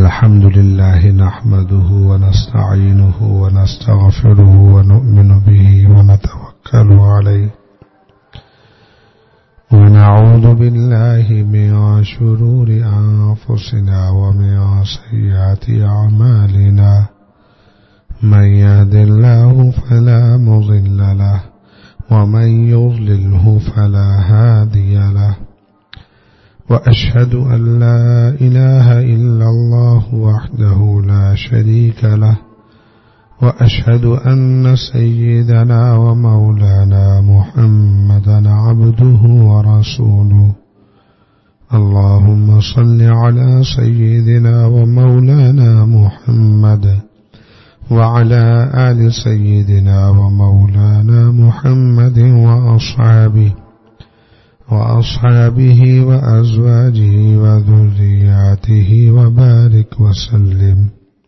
الحمد لله نحمده ونستعينه ونستغفره ونؤمن به ونتوكل عليه ونعوذ بالله من شرور أنفسنا ومن سيئات أعمالنا من يهد الله فلا مضل له ومن يضلله فلا هادي له وأشهد أن لا إله إلا الله وحده لا شريك له وأشهد أن سيدنا ومولانا محمدا عبده ورسوله اللهم صل على سيدنا ومولانا محمد وعلى آل سيدنا ومولانا محمد وأصحابه وأزواجه وذرياته وبارك وسلم.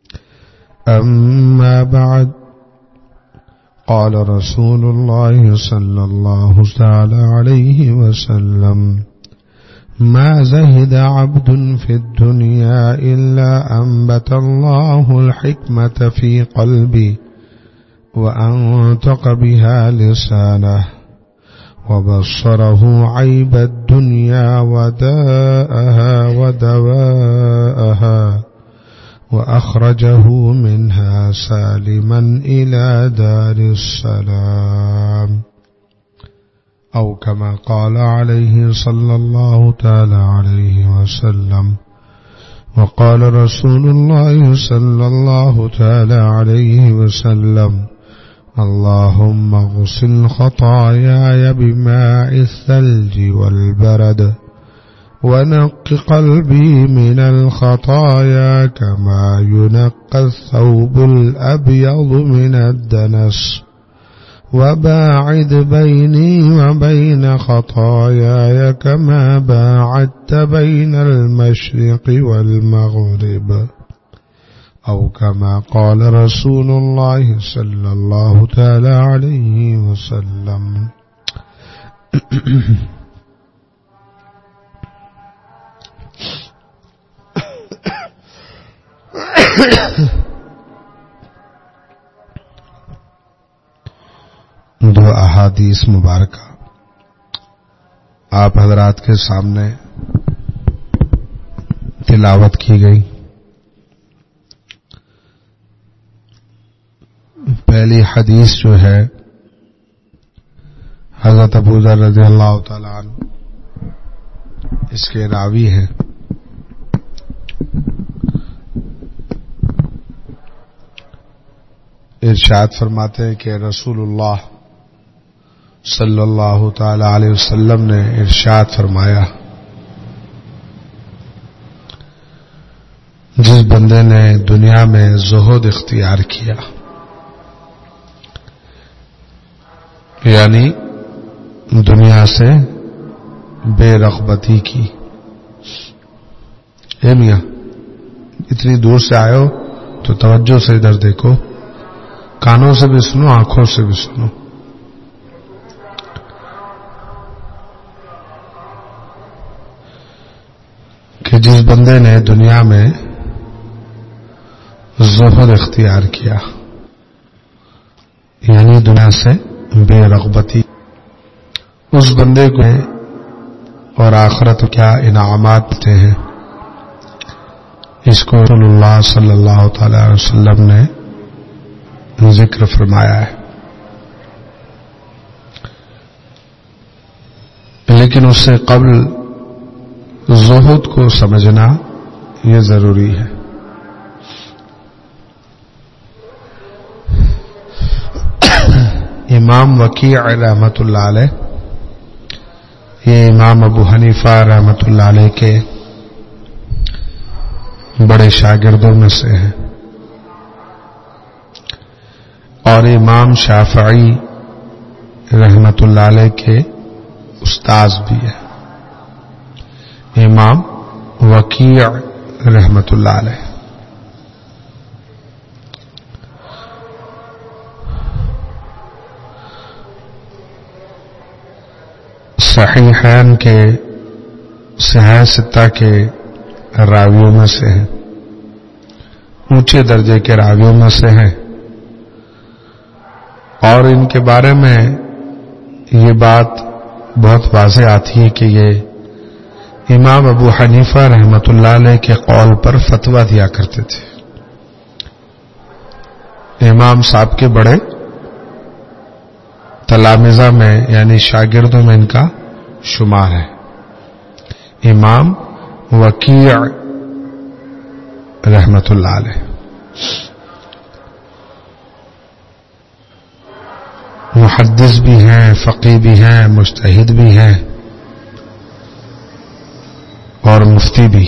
أما بعد، قال رسول الله صلى الله تعالى عليه وسلم: ما زهد عبد في الدنيا إلا أنبت الله الحكمة في قلبه وأنطق بها لسانه وبصره عيب الدنيا وداءها ودواءها وأخرجه منها سالما إلى دار السلام، أو كما قال عليه صلى الله تعالى عليه وسلم. وقال رسول الله صلى الله تعالى عليه وسلم: اللهم اغسل خطاياي بماء الثلج والبرد ونق قلبي من الخطايا كما ينقى الثوب الأبيض من الدنس وباعد بيني وبين خطاياي كما باعدت بين المشرق والمغرب، أو كما قال رسول الله صلى الله تعالى عليه وسلم. دو احادیث مبارکہ آپ حضرات کے سامنے تلاوت کی گئی. پہلی حدیث جو ہے حضرت ابو ذر رضی اللہ تعالی عنہ اس کے راوی ہیں. ارشاد فرماتے ہیں کہ رسول اللہ صلی اللہ تعالی علیہ وسلم نے ارشاد فرمایا: جس بندے نے دنیا میں زہد اختیار کیا، یعنی دنیا سے بے رغبتی کی. اے میاں، اتنی دور سے آئے ہو تو توجہ سے ادھر دیکھو، کانوں سے بھی سنو، آنکھوں سے بھی سنو. کہ جس بندے نے دنیا میں زہد اختیار کیا، یعنی دنیا سے بے رغبتی، اس بندے کو اور آخرت کیا انعامات ملتے ہیں، اس کو رسول اللہ صلی اللہ تعالی علیہ وسلم نے ذکر فرمایا ہے. لیکن اس سے قبل زہد کو سمجھنا یہ ضروری ہے. امام وکیع رحمۃ اللہ علیہ، یہ امام ابو حنیفہ رحمۃ اللہ علیہ کے بڑے شاگردوں میں سے ہیں، اور امام شافعی رحمۃ اللہ علیہ کے استاذ بھی ہیں. امام وکیع رحمۃ اللہ علیہ صحیحین کے صحیح ستہ کے راویوں میں سے ہیں. اونچے درجے کے راویوں میں سے ہیں، اور ان کے بارے میں یہ بات بہت واضح آتی ہے کہ یہ امام ابو حنیفہ رحمۃ اللہ علیہ کے قول پر فتویٰ دیا کرتے تھے۔ امام صاحب کے بڑے تلامذہ میں یعنی شاگردوں میں ان کا شمار ہے۔ امام وکیع رحمۃ اللہ علیہ محدث بھی ہیں، فقیہ بھی ہیں، مجتہد بھی ہیں اور مفتی بھی۔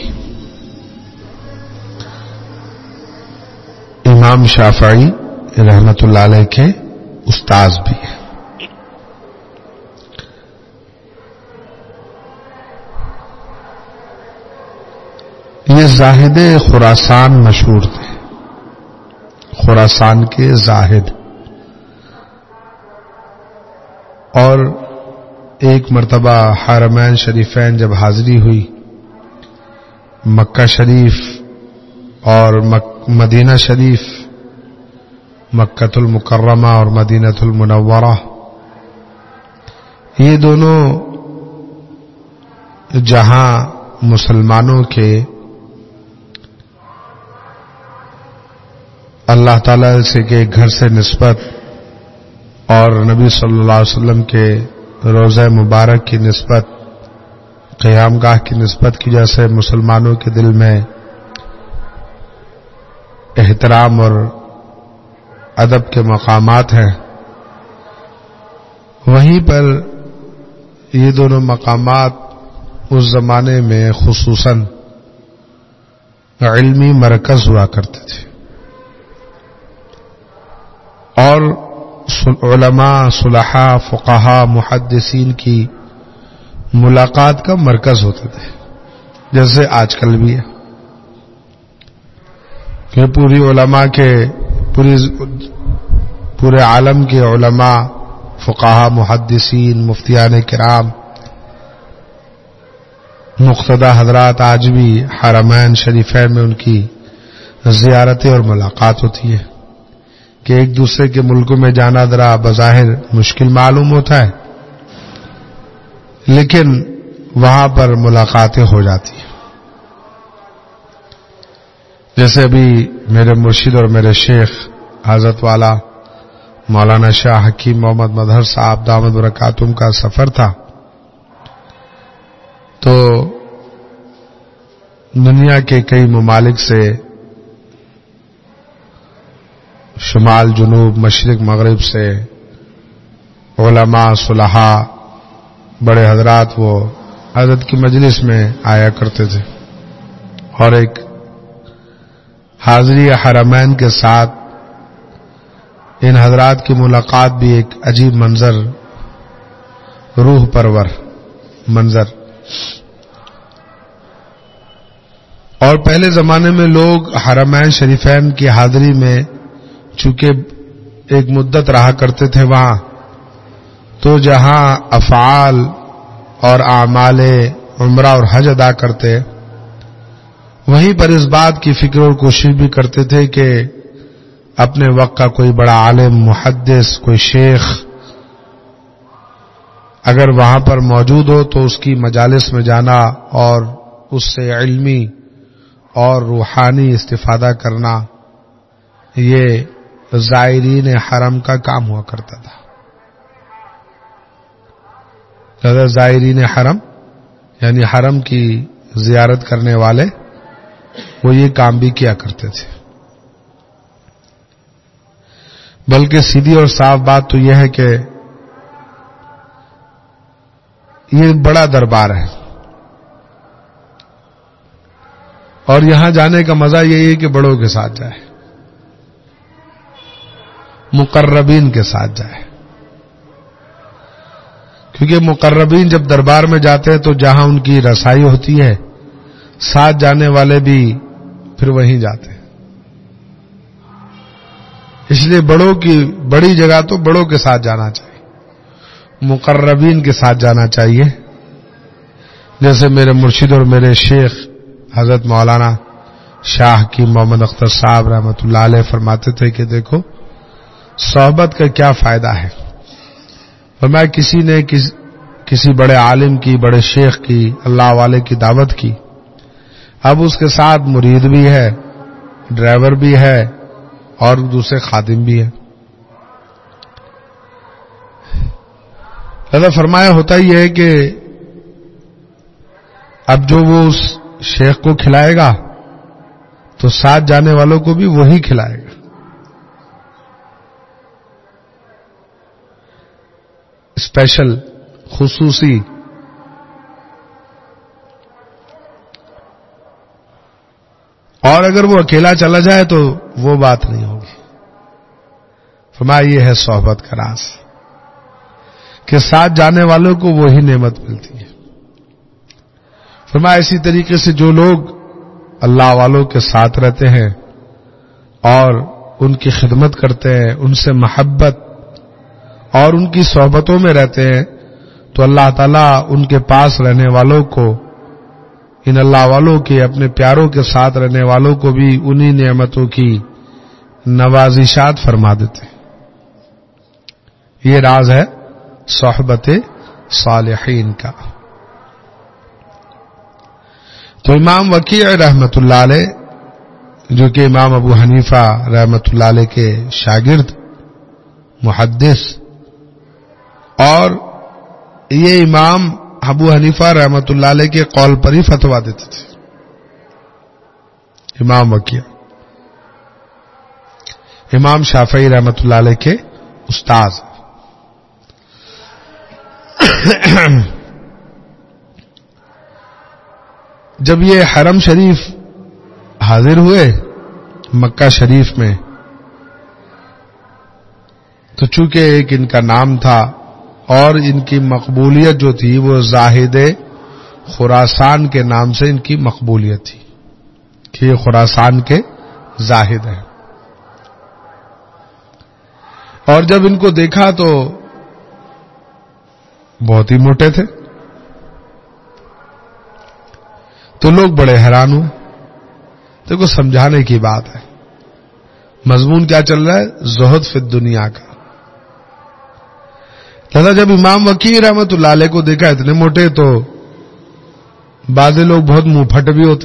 امام شافعی رحمۃ اللہ علیہ کے استاذ بھی ہیں۔ یہ زاہد خراسان مشہور تھے، خراسان کے زاہد، اور ایک مرتبہ حرمین شریفین جب حاضری ہوئی، مکہ شریف اور مدینہ شریف، مکۃ المکرمہ اور مدینہ المنورہ، یہ دونوں جہاں مسلمانوں کے اللہ تعالی سے کے گھر سے نسبت اور نبی صلی اللہ علیہ وسلم کے روضہ مبارک کی نسبت، قیام گاہ کی نسبت کی وجہ سے مسلمانوں کے دل میں احترام اور ادب کے مقامات ہیں، وہیں پر یہ دونوں مقامات اس زمانے میں خصوصاً علمی مرکز ہوا کرتے تھے، اور علماء، صلحاء، فقہاء، محدثین کی ملاقات کا مرکز ہوتے تھے، جیسے آج کل بھی ہے کہ پوری علماء کے پورے عالم کے علماء، فقہاء، محدثین، مفتیان کرام، مقتدی حضرات آج بھی حرمین شریفین میں ان کی زیارتیں اور ملاقات ہوتی ہے کہ ایک دوسرے کے ملکوں میں جانا ذرا بظاہر مشکل معلوم ہوتا ہے، لیکن وہاں پر ملاقاتیں ہو جاتی ہیں۔ جیسے ابھی میرے مرشد اور میرے شیخ حضرت والا مولانا شاہ حکیم محمد مظہر صاحب دامت برکاتہم کا سفر تھا، تو دنیا کے کئی ممالک سے، شمال، جنوب، مشرق، مغرب سے علماء، صلحاء، بڑے حضرات وہ حضرت کی مجلس میں آیا کرتے تھے، اور ایک حاضری حرمین کے ساتھ ان حضرات کی ملاقات بھی ایک عجیب منظر، روح پرور منظر۔ اور پہلے زمانے میں لوگ حرمین شریفین کی حاضری میں چونکہ ایک مدت رہا کرتے تھے وہاں، تو جہاں افعال اور اعمال عمرہ اور حج ادا کرتے، وہیں پر اس بات کی فکر اور کوشش بھی کرتے تھے کہ اپنے وقت کا کوئی بڑا عالم، محدث، کوئی شیخ اگر وہاں پر موجود ہو تو اس کی مجالس میں جانا اور اس سے علمی اور روحانی استفادہ کرنا، یہ زائرین حرم کا کام ہوا کرتا تھا۔ لہذا زائرین حرم یعنی حرم کی زیارت کرنے والے وہ یہ کام بھی کیا کرتے تھے۔ بلکہ سیدھی اور صاف بات تو یہ ہے کہ یہ بڑا دربار ہے، اور یہاں جانے کا مزہ یہی ہے کہ بڑوں کے ساتھ جائے، مقربین کے ساتھ جائے، کیونکہ مقربین جب دربار میں جاتے ہیں تو جہاں ان کی رسائی ہوتی ہے، ساتھ جانے والے بھی پھر وہیں جاتے ہیں۔ اس لیے بڑوں کی بڑی جگہ تو بڑوں کے ساتھ جانا چاہیے، مقربین کے ساتھ جانا چاہیے۔ جیسے میرے مرشد اور میرے شیخ حضرت مولانا شاہ کی محمد اختر صاحب رحمۃ اللہ علیہ فرماتے تھے کہ دیکھو صحبت کا کیا فائدہ ہے. فرمایا کسی نے کسی بڑے عالم کی، بڑے شیخ کی، اللہ والے کی دعوت کی، اب اس کے ساتھ مرید بھی ہے، ڈرائیور بھی ہے اور دوسرے خادم بھی ہے. لہذا فرمایا ہوتا ہی ہے کہ اب جو وہ اس شیخ کو کھلائے گا تو ساتھ جانے والوں کو بھی وہی کھلائے گا. اسپیشل، خصوصی. اور اگر وہ اکیلا چلا جائے تو وہ بات نہیں ہوگی. فرمایا یہ ہے صحبت کا راز کہ ساتھ جانے والوں کو وہی نعمت ملتی ہے. فرمایا اسی طریقے سے جو لوگ اللہ والوں کے ساتھ رہتے ہیں اور ان کی خدمت کرتے ہیں، ان سے محبت اور ان کی صحبتوں میں رہتے ہیں، تو اللہ تعالیٰ ان کے پاس رہنے والوں کو، ان اللہ والوں کے اپنے پیاروں کے ساتھ رہنے والوں کو بھی انہی نعمتوں کی نوازشات فرما دیتے ہیں. یہ راز ہے صحبت صالحین کا. تو امام وکیع رحمت اللہ علیہ، جو کہ امام ابو حنیفہ رحمت اللہ علیہ کے شاگرد، محدث، اور یہ امام ابو حنیفہ رحمت اللہ علیہ کے قول پر ہی فتوا دیتے تھے. امام وکیع امام شافعی رحمت اللہ علیہ کے استاذ. جب یہ حرم شریف حاضر ہوئے مکہ شریف میں، تو چونکہ ایک ان کا نام تھا اور ان کی مقبولیت جو تھی وہ زاہد خراسان کے نام سے ان کی مقبولیت تھی کہ یہ خراسان کے زاہد ہیں. اور جب ان کو دیکھا تو بہت ہی موٹے تھے، تو لوگ بڑے حیران ہوئے. دیکھو سمجھانے کی بات ہے، مضمون کیا چل رہا ہے؟ زہد فی الدنیا کا. لہذا جب امام وکیع رحمت اللہ علیہ کو دیکھا اتنے موٹے، تو بعض لوگ بہت منہ پھٹ بھی ہوتے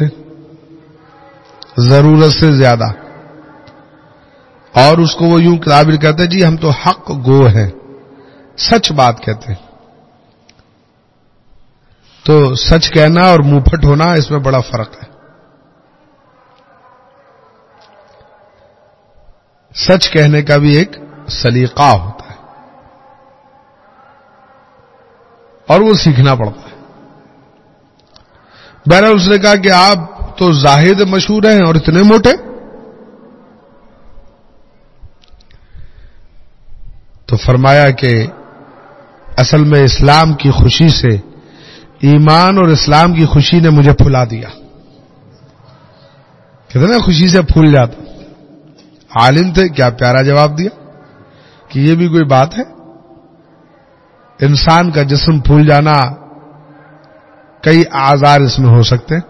ضرورت سے زیادہ، اور اس کو وہ یوں تعبیر کرتے جی ہم تو حق گو ہیں، سچ بات کہتے ہیں. تو سچ کہنا اور منہ پھٹ ہونا اس میں بڑا فرق ہے. سچ کہنے کا بھی ایک سلیقہ ہوتا ہے اور وہ سیکھنا پڑتا ہے. بہرحال اس نے کہا کہ آپ تو زاہد مشہور ہیں اور اتنے موٹے. تو فرمایا کہ اصل میں اسلام کی خوشی سے، ایمان اور اسلام کی خوشی نے مجھے پھلا دیا. کہتے نا خوشی سے پھول جاتا. عالم تھے، کیا پیارا جواب دیا کہ یہ بھی کوئی بات ہے؟ انسان کا جسم پھول جانا، کئی آزار اس میں ہو سکتے ہیں.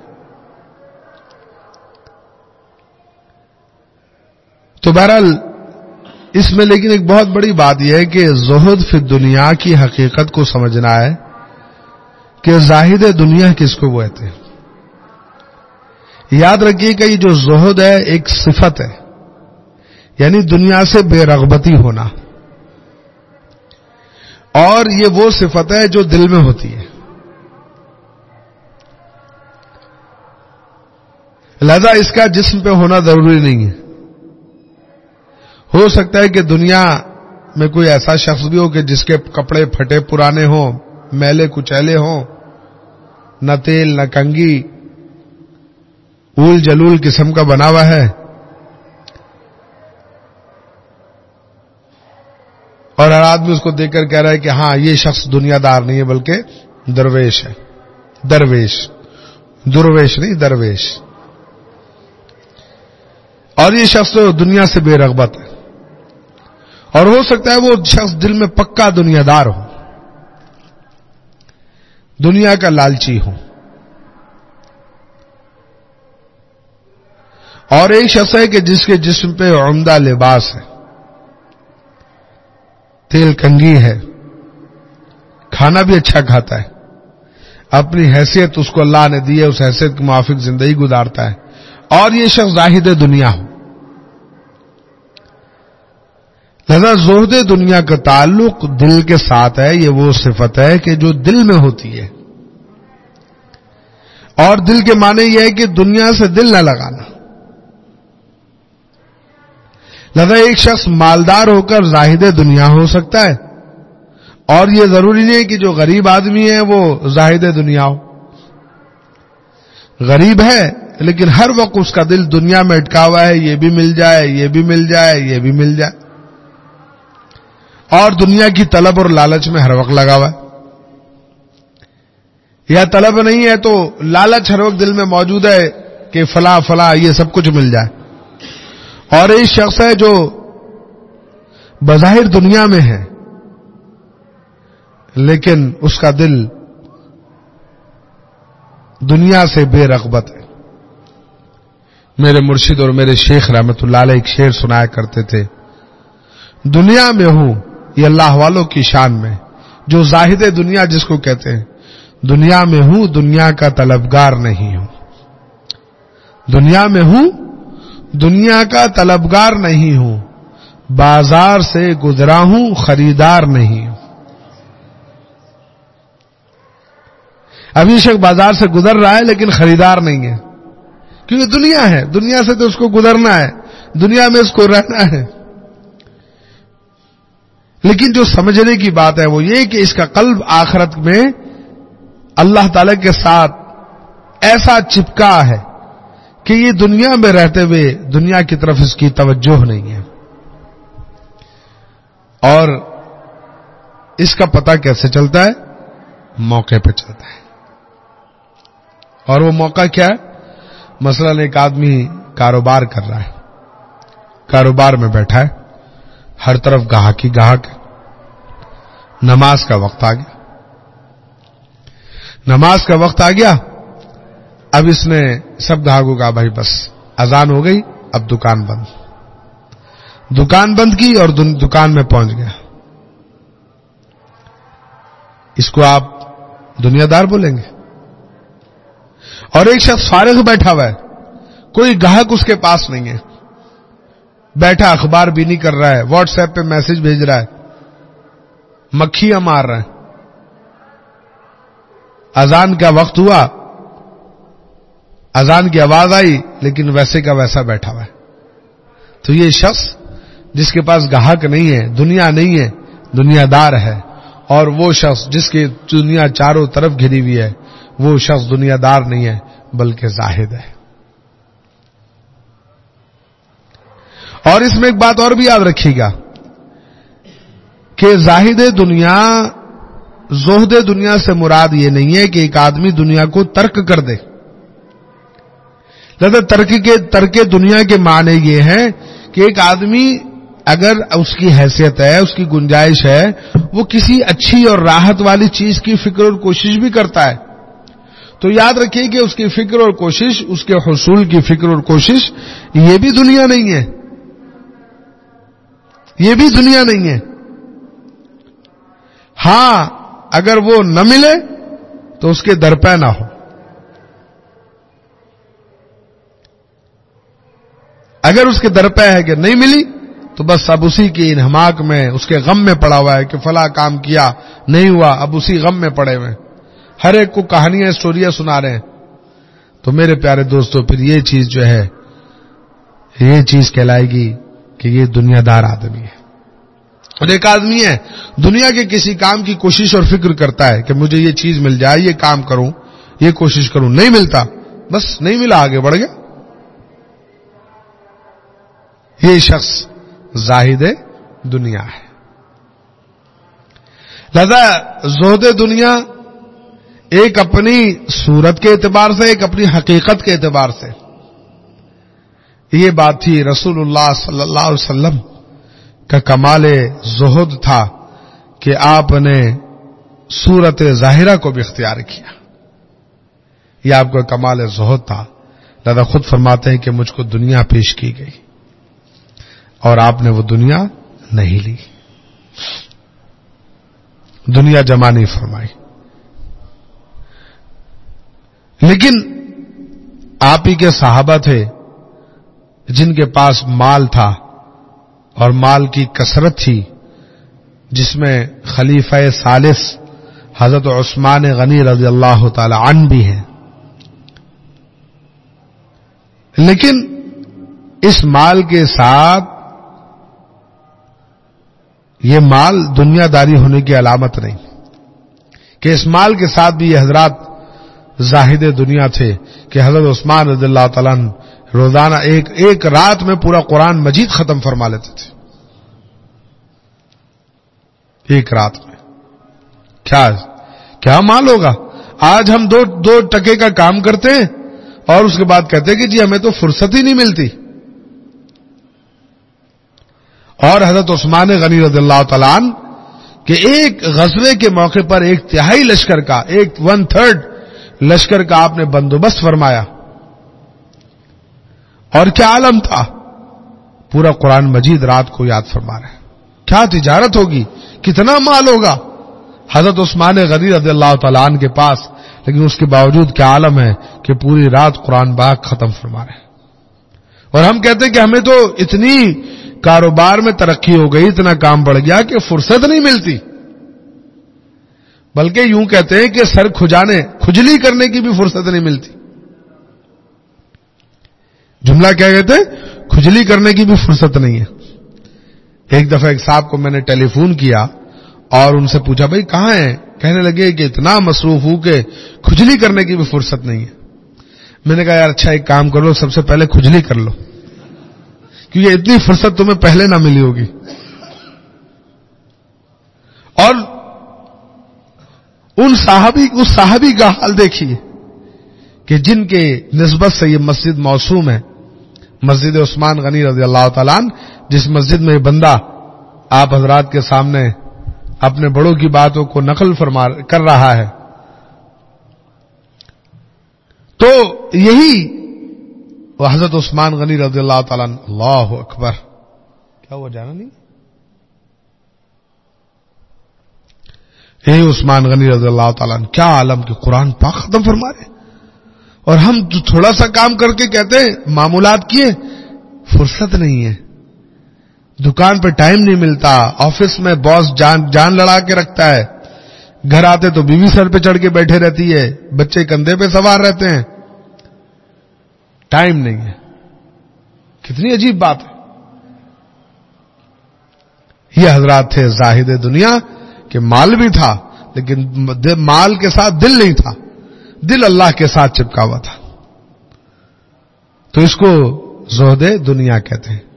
تو بہرحال اس میں لیکن ایک بہت بڑی بات یہ ہے کہ زہد فی دنیا کی حقیقت کو سمجھنا ہے کہ زاہد دنیا کس کو کہتے ہیں. یاد رکھیے کہ یہ جو زہد ہے ایک صفت ہے، یعنی دنیا سے بے رغبتی ہونا، اور یہ وہ صفت ہے جو دل میں ہوتی ہے. لہذا اس کا جسم پہ ہونا ضروری نہیں ہے. ہو سکتا ہے کہ دنیا میں کوئی ایسا شخص بھی ہو کہ جس کے کپڑے پھٹے پرانے ہوں، میلے کچیلے ہوں، نہ تیل نہ کنگھی، اول جلول قسم کا بنا ہوا ہے، اور ہر آدمی اس کو دیکھ کر کہہ رہا ہے کہ ہاں یہ شخص دنیا دار نہیں ہے بلکہ درویش ہے. درویش نہیں، درویش. اور یہ شخص دنیا سے بے رغبت ہے. اور ہو سکتا ہے وہ شخص دل میں پکا دنیا دار ہو، دنیا کا لالچی ہو. اور ایک شخص ہے کہ جس کے جسم پہ عمدہ لباس ہے، تیل کنگھی ہے، کھانا بھی اچھا کھاتا ہے، اپنی حیثیت اس کو اللہ نے دی ہے، اس حیثیت کے موافق زندگی گزارتا ہے، اور یہ شخص زاہد دنیا ہو. لہذا زہد دنیا کا تعلق دل کے ساتھ ہے. یہ وہ صفت ہے کہ جو دل میں ہوتی ہے، اور دل کے معنی یہ ہے کہ دنیا سے دل نہ لگانا. لہذا ایک شخص مالدار ہو کر زاہد دنیا ہو سکتا ہے، اور یہ ضروری نہیں ہے کہ جو غریب آدمی ہے وہ زاہد دنیا ہو. غریب ہے لیکن ہر وقت اس کا دل دنیا میں اٹکا ہوا ہے، یہ بھی مل جائے، یہ بھی مل جائے، یہ بھی مل جائے، اور دنیا کی طلب اور لالچ میں ہر وقت لگا ہوا ہے. یا طلب نہیں ہے تو لالچ ہر وقت دل میں موجود ہے کہ فلاں فلاں یہ سب کچھ مل جائے. اور ایک شخص ہے جو بظاہر دنیا میں ہے لیکن اس کا دل دنیا سے بے رغبت ہے. میرے مرشد اور میرے شیخ رحمت اللہ علیہ ایک شعر سنایا کرتے تھے، دنیا میں ہوں یہ اللہ والوں کی شان میں. جو زاہد دنیا جس کو کہتے ہیں، دنیا میں ہوں دنیا کا طلبگار نہیں ہوں. دنیا میں ہوں دنیا کا طلبگار نہیں ہوں، بازار سے گزرا ہوں خریدار نہیں ہوں. ابھی شخص بازار سے گزر رہا ہے لیکن خریدار نہیں ہے، کیونکہ دنیا ہے، دنیا سے تو اس کو گزرنا ہے، دنیا میں اس کو رہنا ہے. لیکن جو سمجھنے کی بات ہے وہ یہ کہ اس کا قلب آخرت میں اللہ تعالی کے ساتھ ایسا چپکا ہے کہ یہ دنیا میں رہتے ہوئے دنیا کی طرف اس کی توجہ نہیں ہے. اور اس کا پتہ کیسے چلتا ہے؟ موقع پہ چلتا ہے. اور وہ موقع کیا ہے؟ مثلا ایک آدمی کاروبار کر رہا ہے، کاروبار میں بیٹھا ہے، ہر طرف گاہک ہی گاہک. نماز کا وقت آ گیا، نماز کا وقت آ گیا. اب اس نے سب گاہکوں کا بھائی بس اذان ہو گئی، اب دکان بند. دکان بند کی اور دکان میں پہنچ گیا. اس کو آپ دنیا دار بولیں گے؟ اور ایک شخص فارغ بیٹھا ہوا ہے، کوئی گاہک اس کے پاس نہیں ہے، بیٹھا اخبار بھی نہیں کر رہا ہے، واٹس ایپ پہ میسج بھیج رہا ہے، مکھیاں مار رہا ہے. اذان کا وقت ہوا، اذان کی آواز آئی لیکن ویسے کا ویسا بیٹھا ہوا ہے. تو یہ شخص جس کے پاس گاہک نہیں ہے، دنیا نہیں ہے، دنیا دار ہے. اور وہ شخص جس کی دنیا چاروں طرف گھری ہوئی ہے، وہ شخص دنیا دار نہیں ہے بلکہ زاہد ہے. اور اس میں ایک بات اور بھی یاد رکھیے گا کہ زاہد دنیا، زہد دنیا سے مراد یہ نہیں ہے کہ ایک آدمی دنیا کو ترک کر دے. لہذا ترک دنیا کے معنی یہ ہے کہ ایک آدمی اگر اس کی حیثیت ہے، اس کی گنجائش ہے، وہ کسی اچھی اور راحت والی چیز کی فکر اور کوشش بھی کرتا ہے، تو یاد رکھیے کہ اس کی فکر اور کوشش، اس کے حصول کی فکر اور کوشش، یہ بھی دنیا نہیں ہے، یہ بھی دنیا نہیں ہے. ہاں اگر وہ نہ ملے تو اس کے در پہ نہ ہو. اگر اس کے در پہ ہے کہ نہیں ملی تو بس اب اسی کی انہماک میں، اس کے غم میں پڑا ہوا ہے کہ فلاں کام کیا نہیں ہوا، اب اسی غم میں پڑے ہوئے. ہر ایک کو کہانیاں، اسٹوریاں سنا رہے ہیں. تو میرے پیارے دوستو، پھر یہ چیز جو ہے، یہ چیز کہلائے گی کہ یہ دنیا دار آدمی ہے. اور ایک آدمی ہے دنیا کے کسی کام کی کوشش اور فکر کرتا ہے کہ مجھے یہ چیز مل جائے، یہ کام کروں، یہ کوشش کروں، نہیں ملتا، بس نہیں ملا، آگے بڑھ گیا. یہ شخص زاہد دنیا ہے. لہذا زہد دنیا ایک اپنی صورت کے اعتبار سے، ایک اپنی حقیقت کے اعتبار سے. یہ بات تھی رسول اللہ صلی اللہ علیہ وسلم کا کمال زہد تھا کہ آپ نے صورت ظاہرہ کو بھی اختیار کیا. یہ آپ کا کمال زہد تھا. لہذا خود فرماتے ہیں کہ مجھ کو دنیا پیش کی گئی اور آپ نے وہ دنیا نہیں لی، دنیا جمع نہیں فرمائی. لیکن آپ ہی کے صحابہ تھے جن کے پاس مال تھا اور مال کی کثرت تھی، جس میں خلیفہ ثالث حضرت عثمان غنی رضی اللہ تعالی عنہ بھی ہیں. لیکن اس مال کے ساتھ یہ مال دنیا داری ہونے کی علامت نہیں کہ اس مال کے ساتھ بھی یہ حضرات زاہد دنیا تھے کہ حضرت عثمان رضی اللہ تعالیٰ عنہ روزانہ ایک رات میں پورا قرآن مجید ختم فرما لیتے تھے. ایک رات میں کیا مال ہوگا. آج ہم دو ٹکے کا کام کرتے ہیں اور اس کے بعد کہتے ہیں کہ جی ہمیں تو فرصت ہی نہیں ملتی. اور حضرت عثمان غنی رضی اللہ تعالیٰ عنہ کہ ایک غزوے کے موقع پر 1/3 لشکر کا 1/3 لشکر کا آپ نے بندوبست فرمایا. اور کیا عالم تھا، پورا قرآن مجید رات کو یاد فرما رہے ہیں. کیا تجارت ہوگی، کتنا مال ہوگا حضرت عثمان غنی رضی اللہ تعالیٰ عنہ کے پاس، لیکن اس کے باوجود کیا عالم ہے کہ پوری رات قرآن پاک ختم فرما رہے ہیں. اور ہم کہتے ہیں کہ ہمیں تو اتنی کاروبار میں ترقی ہو گئی، اتنا کام بڑھ گیا کہ فرصت نہیں ملتی. بلکہ یوں کہتے ہیں کہ سر کھجلی کرنے کی بھی فرصت نہیں ملتی. جملہ کیا کہتے ہیں، کھجلی کرنے کی بھی فرصت نہیں ہے. ایک دفعہ ایک صاحب کو میں نے ٹیلی فون کیا اور ان سے پوچھا بھائی کہاں ہیں، کہنے لگے کہ اتنا مصروف ہوں کہ کھجلی کرنے کی بھی فرصت نہیں ہے. میں نے کہا یار اچھا ایک کام کرو، سب سے پہلے کھجلی کر لو، کیونکہ اتنی فرصت تمہیں پہلے نہ ملی ہوگی. اور اس صحابی کا حال دیکھیے کہ جن کے نسبت سے یہ مسجد موسوم ہے، مسجد عثمان غنی رضی اللہ تعالیٰ عنہ، جس مسجد میں یہ بندہ آپ حضرات کے سامنے اپنے بڑوں کی باتوں کو نقل کر رہا ہے. تو یہی حضرت عثمان غنی رضی اللہ تعالیٰ عنہ، اللہ اکبر، کیا ہوا جانا نہیں، یہی عثمان غنی رضی اللہ تعالیٰ عنہ کیا عالم کے قرآن پاک ختم فرما رہے. اور ہم تھوڑا سا کام کر کے کہتے ہیں معمولات کیے، فرصت نہیں ہے، دکان پہ ٹائم نہیں ملتا، آفس میں باس جان لڑا کے رکھتا ہے، گھر آتے تو بیوی سر پہ چڑھ کے بیٹھے رہتی ہے، بچے کندھے پہ سوار رہتے ہیں، ٹائم نہیں ہے. کتنی عجیب بات ہے. یہ حضرات تھے زاہد دنیا کہ مال بھی تھا لیکن مال کے ساتھ دل نہیں تھا، دل اللہ کے ساتھ چپکا ہوا تھا. تو اس کو زہد دنیا کہتے ہیں.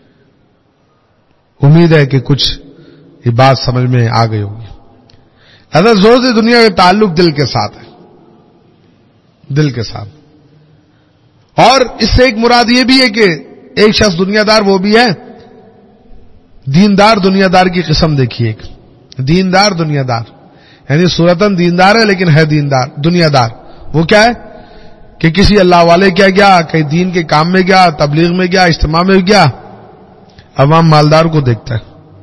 امید ہے کہ کچھ یہ بات سمجھ میں آ گئی ہوگی. حضرت زہد دنیا کا تعلق دل کے ساتھ ہے، دل کے ساتھ. اور اس سے ایک مراد یہ بھی ہے کہ ایک شخص دنیا دار وہ بھی ہے، دیندار دنیا دار کی قسم دیکھیے. ایک دیندار دنیا دار یعنی صورتاً دیندار ہے لیکن ہے دیندار دنیا دار. وہ کیا ہے کہ کسی اللہ والے کیا گیا، کہیں دین کے کام میں گیا، تبلیغ میں گیا، اجتماع میں گیا، عوام مالدار کو دیکھتا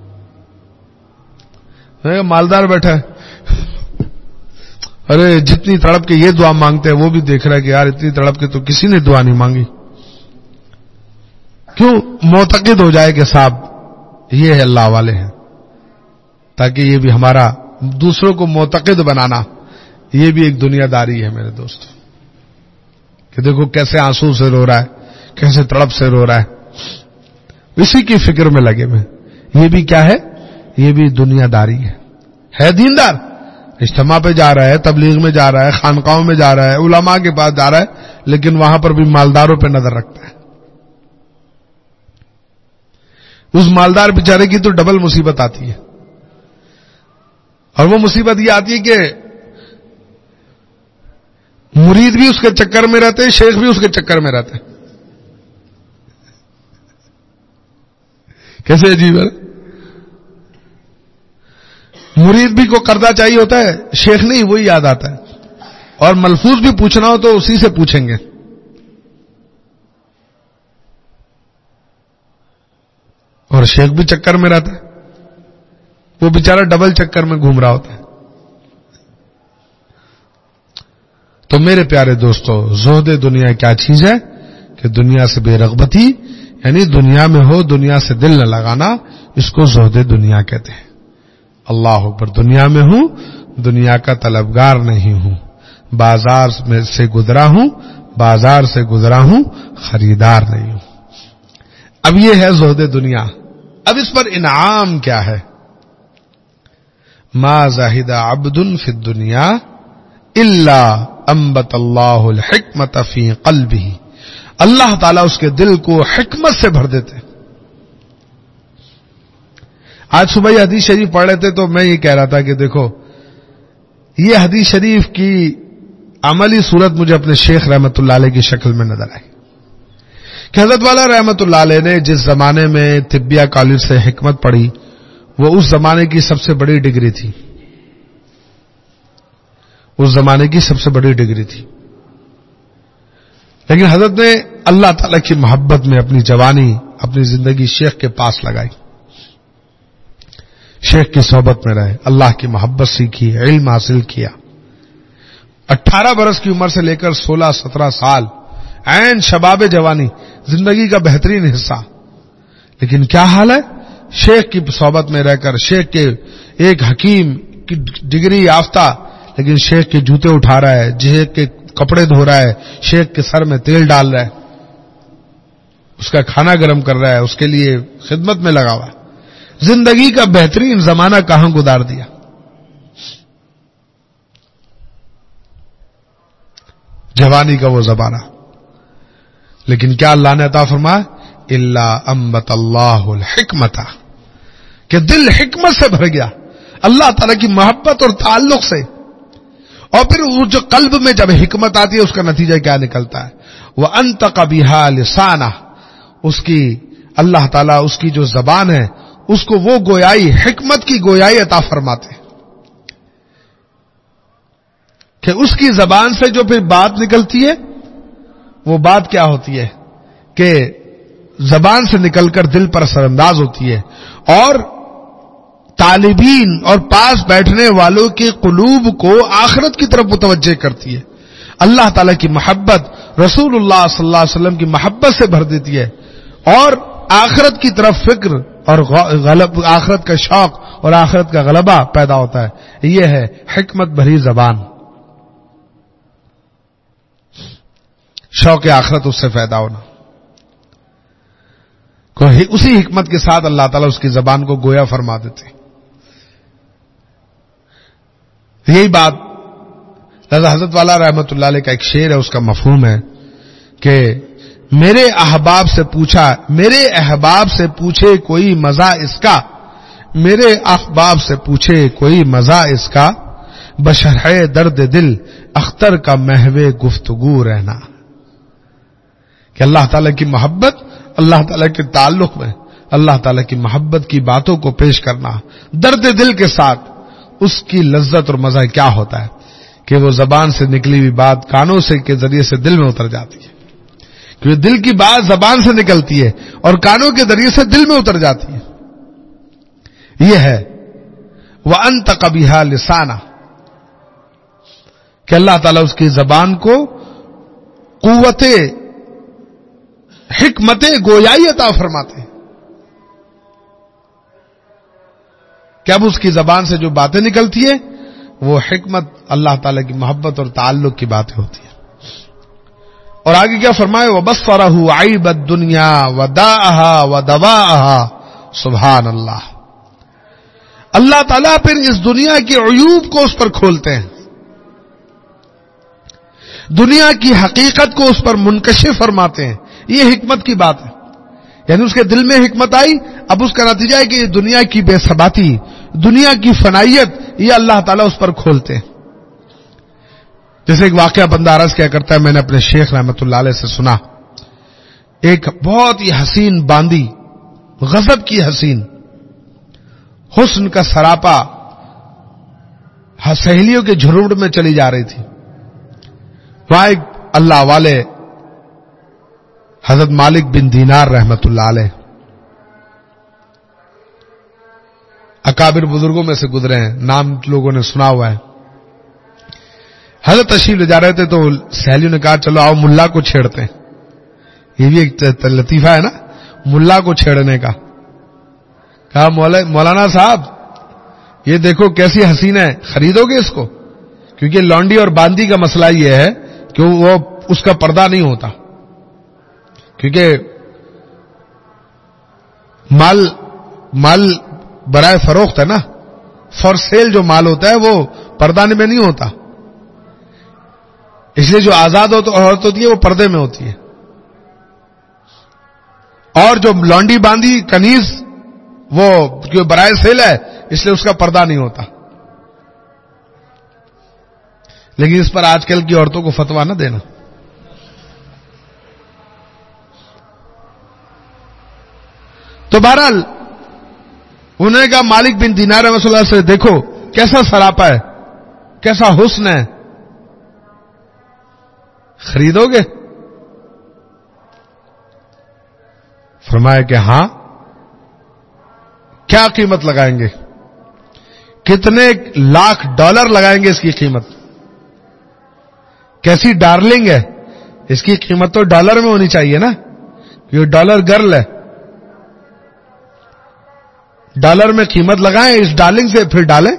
ہے، مالدار بیٹھا ہے، ارے جتنی تڑپ کے یہ دعا مانگتے ہیں وہ بھی دیکھ رہا ہے کہ یار اتنی تڑپ کے تو کسی نے دعا نہیں مانگی. کیوں؟ معتقد ہو جائے کہ صاحب یہ ہے اللہ والے ہیں، تاکہ یہ بھی ہمارا دوسروں کو معتقد بنانا، یہ بھی ایک دنیا داری ہے میرے دوست. کہ دیکھو کیسے آنسو سے رو رہا ہے، کیسے تڑپ سے رو رہا ہے، اسی کی فکر میں لگے میں. یہ بھی کیا ہے؟ یہ بھی دنیا داری ہے دیندار، اجتماع پہ جا رہا ہے، تبلیغ میں جا رہا ہے، خانقاہوں میں جا رہا ہے، علماء کے پاس جا رہا ہے، لیکن وہاں پر بھی مالداروں پہ نظر رکھتا ہے. اس مالدار بیچارے کی تو ڈبل مصیبت آتی ہے. اور وہ مصیبت یہ آتی ہے کہ مرید بھی اس کے چکر میں رہتے ہیں، شیخ بھی اس کے چکر میں رہتے ہیں. کیسے عجیب ہے. مرید بھی کو قرضہ چاہیے ہوتا ہے، شیخ نہیں وہی یاد آتا ہے. اور ملفوظ بھی پوچھنا ہو تو اسی سے پوچھیں گے. اور شیخ بھی چکر میں رہتا ہے، وہ بیچارہ ڈبل چکر میں گھوم رہا ہوتا ہے۔ تو میرے پیارے دوستو، زہد دنیا کیا چیز ہے کہ دنیا سے بے رغبتی، یعنی دنیا میں ہو، دنیا سے دل نہ لگانا، اس کو زہد دنیا کہتے ہیں۔ اللہ اکبر، دنیا میں ہوں، دنیا کا طلبگار نہیں ہوں، بازار میں سے گزرا ہوں، بازار سے گزرا ہوں، خریدار نہیں ہوں۔ اب یہ ہے زہد دنیا۔ اب اس پر انعام کیا ہے؟ ما زاہد عبد فی الدنیا الا انبت اللہ الحکمت فی قلبہ، اللہ تعالیٰ اس کے دل کو حکمت سے بھر دیتے۔ آج صبح یہ حدیث شریف پڑھ رہے تھے تو میں یہ کہہ رہا تھا کہ دیکھو، یہ حدیث شریف کی عملی صورت مجھے اپنے شیخ رحمت اللہ علیہ کی شکل میں نظر آئی کہ حضرت والا رحمت اللہ علیہ نے جس زمانے میں طبیہ کالج سے حکمت پڑھی، وہ اس زمانے کی سب سے بڑی ڈگری تھی، اس زمانے کی سب سے بڑی ڈگری تھی۔ لیکن حضرت نے اللہ تعالی کی محبت میں اپنی جوانی، اپنی زندگی شیخ کے پاس لگائی، شیخ کی صحبت میں رہے، اللہ کی محبت سیکھی، علم حاصل کیا۔ 18 برس کی عمر سے لے کر 16-17 سال، عین شباب جوانی، زندگی کا بہترین حصہ۔ لیکن کیا حال ہے؟ شیخ کی صحبت میں رہ کر، شیخ کے ایک حکیم کی ڈگری یافتہ، لیکن شیخ کے جوتے اٹھا رہا ہے، شیخ کے کپڑے دھو رہا ہے، شیخ کے سر میں تیل ڈال رہا ہے، اس کا کھانا گرم کر رہا ہے، اس کے لیے خدمت میں لگا ہوا ہے۔ زندگی کا بہترین زمانہ کہاں گزار دیا؟ جوانی کا وہ زمانہ۔ لیکن کیا اللہ نے عطا فرمایا؟ الا انبت اللہ الحکمت، کہ دل حکمت سے بھر گیا، اللہ تعالی کی محبت اور تعلق سے۔ اور پھر وہ جو قلب میں جب حکمت آتی ہے، اس کا نتیجہ کیا نکلتا ہے؟ وَأَنْتَقَ بِهَا لِسَانَهُ، اس کی اللہ تعالیٰ اس کی جو زبان ہے، اس کو وہ گویائی، حکمت کی گویائی عطا فرماتے ہیں کہ اس کی زبان سے جو پھر بات نکلتی ہے، وہ بات کیا ہوتی ہے کہ زبان سے نکل کر دل پر اثر انداز ہوتی ہے، اور طالبین اور پاس بیٹھنے والوں کے قلوب کو آخرت کی طرف متوجہ کرتی ہے۔ اللہ تعالیٰ کی محبت، رسول اللہ صلی اللہ علیہ وسلم کی محبت سے بھر دیتی ہے، اور آخرت کی طرف فکر اور آخرت کا شوق اور آخرت کا غلبہ پیدا ہوتا ہے۔ یہ ہے حکمت بھری زبان، شوق آخرت اس سے پیدا ہونا۔ اسی حکمت کے ساتھ اللہ تعالیٰ اس کی زبان کو گویا فرما دیتے۔ یہی بات حضرت والا رحمت اللہ علیہ کا ایک شعر ہے، اس کا مفہوم ہے کہ میرے احباب سے پوچھے کوئی مزہ اس کا، میرے احباب سے پوچھے کوئی مزہ اس کا، بشرح درد دل اختر کا محو گفتگو رہنا۔ کہ اللہ تعالیٰ کی محبت، اللہ تعالیٰ کے تعلق میں اللہ تعالیٰ کی محبت کی باتوں کو پیش کرنا درد دل کے ساتھ، اس کی لذت اور مزہ کیا ہوتا ہے کہ وہ زبان سے نکلی ہوئی بات کانوں سے کے ذریعے سے دل میں اتر جاتی ہے، کیونکہ دل کی بات زبان سے نکلتی ہے اور کانوں کے ذریعے سے دل میں اتر جاتی ہے۔ یہ ہے وَأَنْتَقَ بِهَا لِسَانَهُ، کہ اللہ تعالیٰ اس کی زبان کو قوت حکمت گویائی عطا فرماتے ہیں کہ اب اس کی زبان سے جو باتیں نکلتی ہیں وہ حکمت، اللہ تعالیٰ کی محبت اور تعلق کی باتیں ہوتی ہیں۔ اور آگے کیا فرمائے؟ وَبَصَّرَهُ عَيْبَ الدُّنْيَا وَدَاءَهَا وَدَوَاءَهَا، سبحان اللہ۔ اللہ تعالیٰ پھر اس دنیا کے عیوب کو اس پر کھولتے ہیں، دنیا کی حقیقت کو اس پر منکشف فرماتے ہیں۔ یہ حکمت کی بات ہے، یعنی اس کے دل میں حکمت آئی، اب اس کا نتیجہ ہے کہ دنیا کی بے ثباتی، دنیا کی فنائیت، یہ اللہ تعالیٰ اس پر کھولتے ہیں۔ جیسے ایک واقعہ بندہ عرض کیا کرتا ہے، میں نے اپنے شیخ رحمت اللہ علیہ سے سنا، ایک بہت ہی حسین باندی، غضب کی حسین، حسن کا سراپا، سہیلیوں کے جھرمٹ میں چلی جا رہی تھی۔ وہاں ایک اللہ والے حضرت مالک بن دینار رحمت اللہ علیہ، اکابر بزرگوں میں سے گزرے ہیں, نام لوگوں نے سنا ہوا ہے. حضرت تشریف لے جا رہے تھے تو سہیلیوں نے کہا چلو آؤ ملا کو چھیڑتے ہیں. یہ بھی ایک لطیفہ ہے نا, ملا کو چھیڑنے کا. کہا مولانا صاحب یہ دیکھو کیسی حسین ہے, خریدو گے اس کو؟ کیونکہ لونڈی اور باندی کا مسئلہ یہ ہے کہ وہ اس کا پردہ نہیں ہوتا, کیونکہ مال برائے فروخت ہے نا, فار سیل جو مال ہوتا ہے وہ پردہ میں نہیں ہوتا, اس لیے جو آزاد عورت ہوتی ہے وہ پردے میں ہوتی ہے, اور جو لونڈی باندی کنیز وہ جو برائے سیل ہے اس لیے اس کا پردہ نہیں ہوتا. لیکن اس پر آج کل کی عورتوں کو فتویٰ نہ دینا. تو بہرحال انہوں نے کہا مالک بن دینار رحمۃ اللہ سے دیکھو کیسا سراپا ہے, کیسا حسن ہے, خریدو گے؟ فرمایا کہ ہاں. کیا قیمت لگائیں گے؟ کتنے لاکھ ڈالر لگائیں گے اس کی قیمت؟ کیسی ڈارلنگ ہے, اس کی قیمت تو ڈالر میں ہونی چاہیے نا, یہ ڈالر گرل ہے. ڈالر میں قیمت لگائیں, اس ڈارلنگ سے پھر ڈالیں.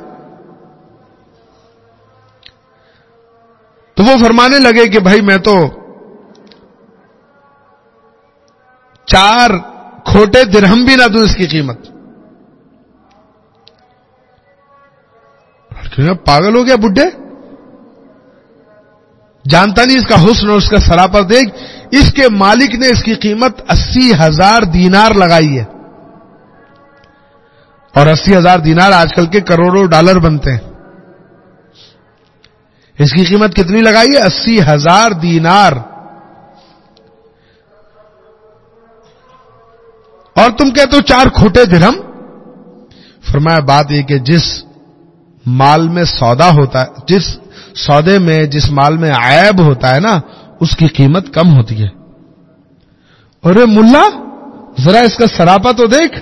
تو وہ فرمانے لگے کہ بھائی میں تو 4 کھوٹے درہم بھی نہ دوں اس کی قیمت. پاگل ہو گیا بڈھے, جانتا نہیں اس کا حسن اور اس کا سراپا. دیکھ اس کے مالک نے اس کی قیمت 80,000 دینار لگائی ہے, اور 80,000 دینار آج کل کے کروڑوں ڈالر بنتے ہیں. اس کی قیمت کتنی لگائی ہے؟ 80,000 دینار. اور تم کہتے ہو 4 کھوٹے درہم. فرمایا بات یہ کہ جس مال میں سودا ہوتا ہے, جس سودے میں جس مال میں عیب ہوتا ہے نا, اس کی قیمت کم ہوتی ہے. اور ملا ذرا اس کا سراپا تو دیکھ,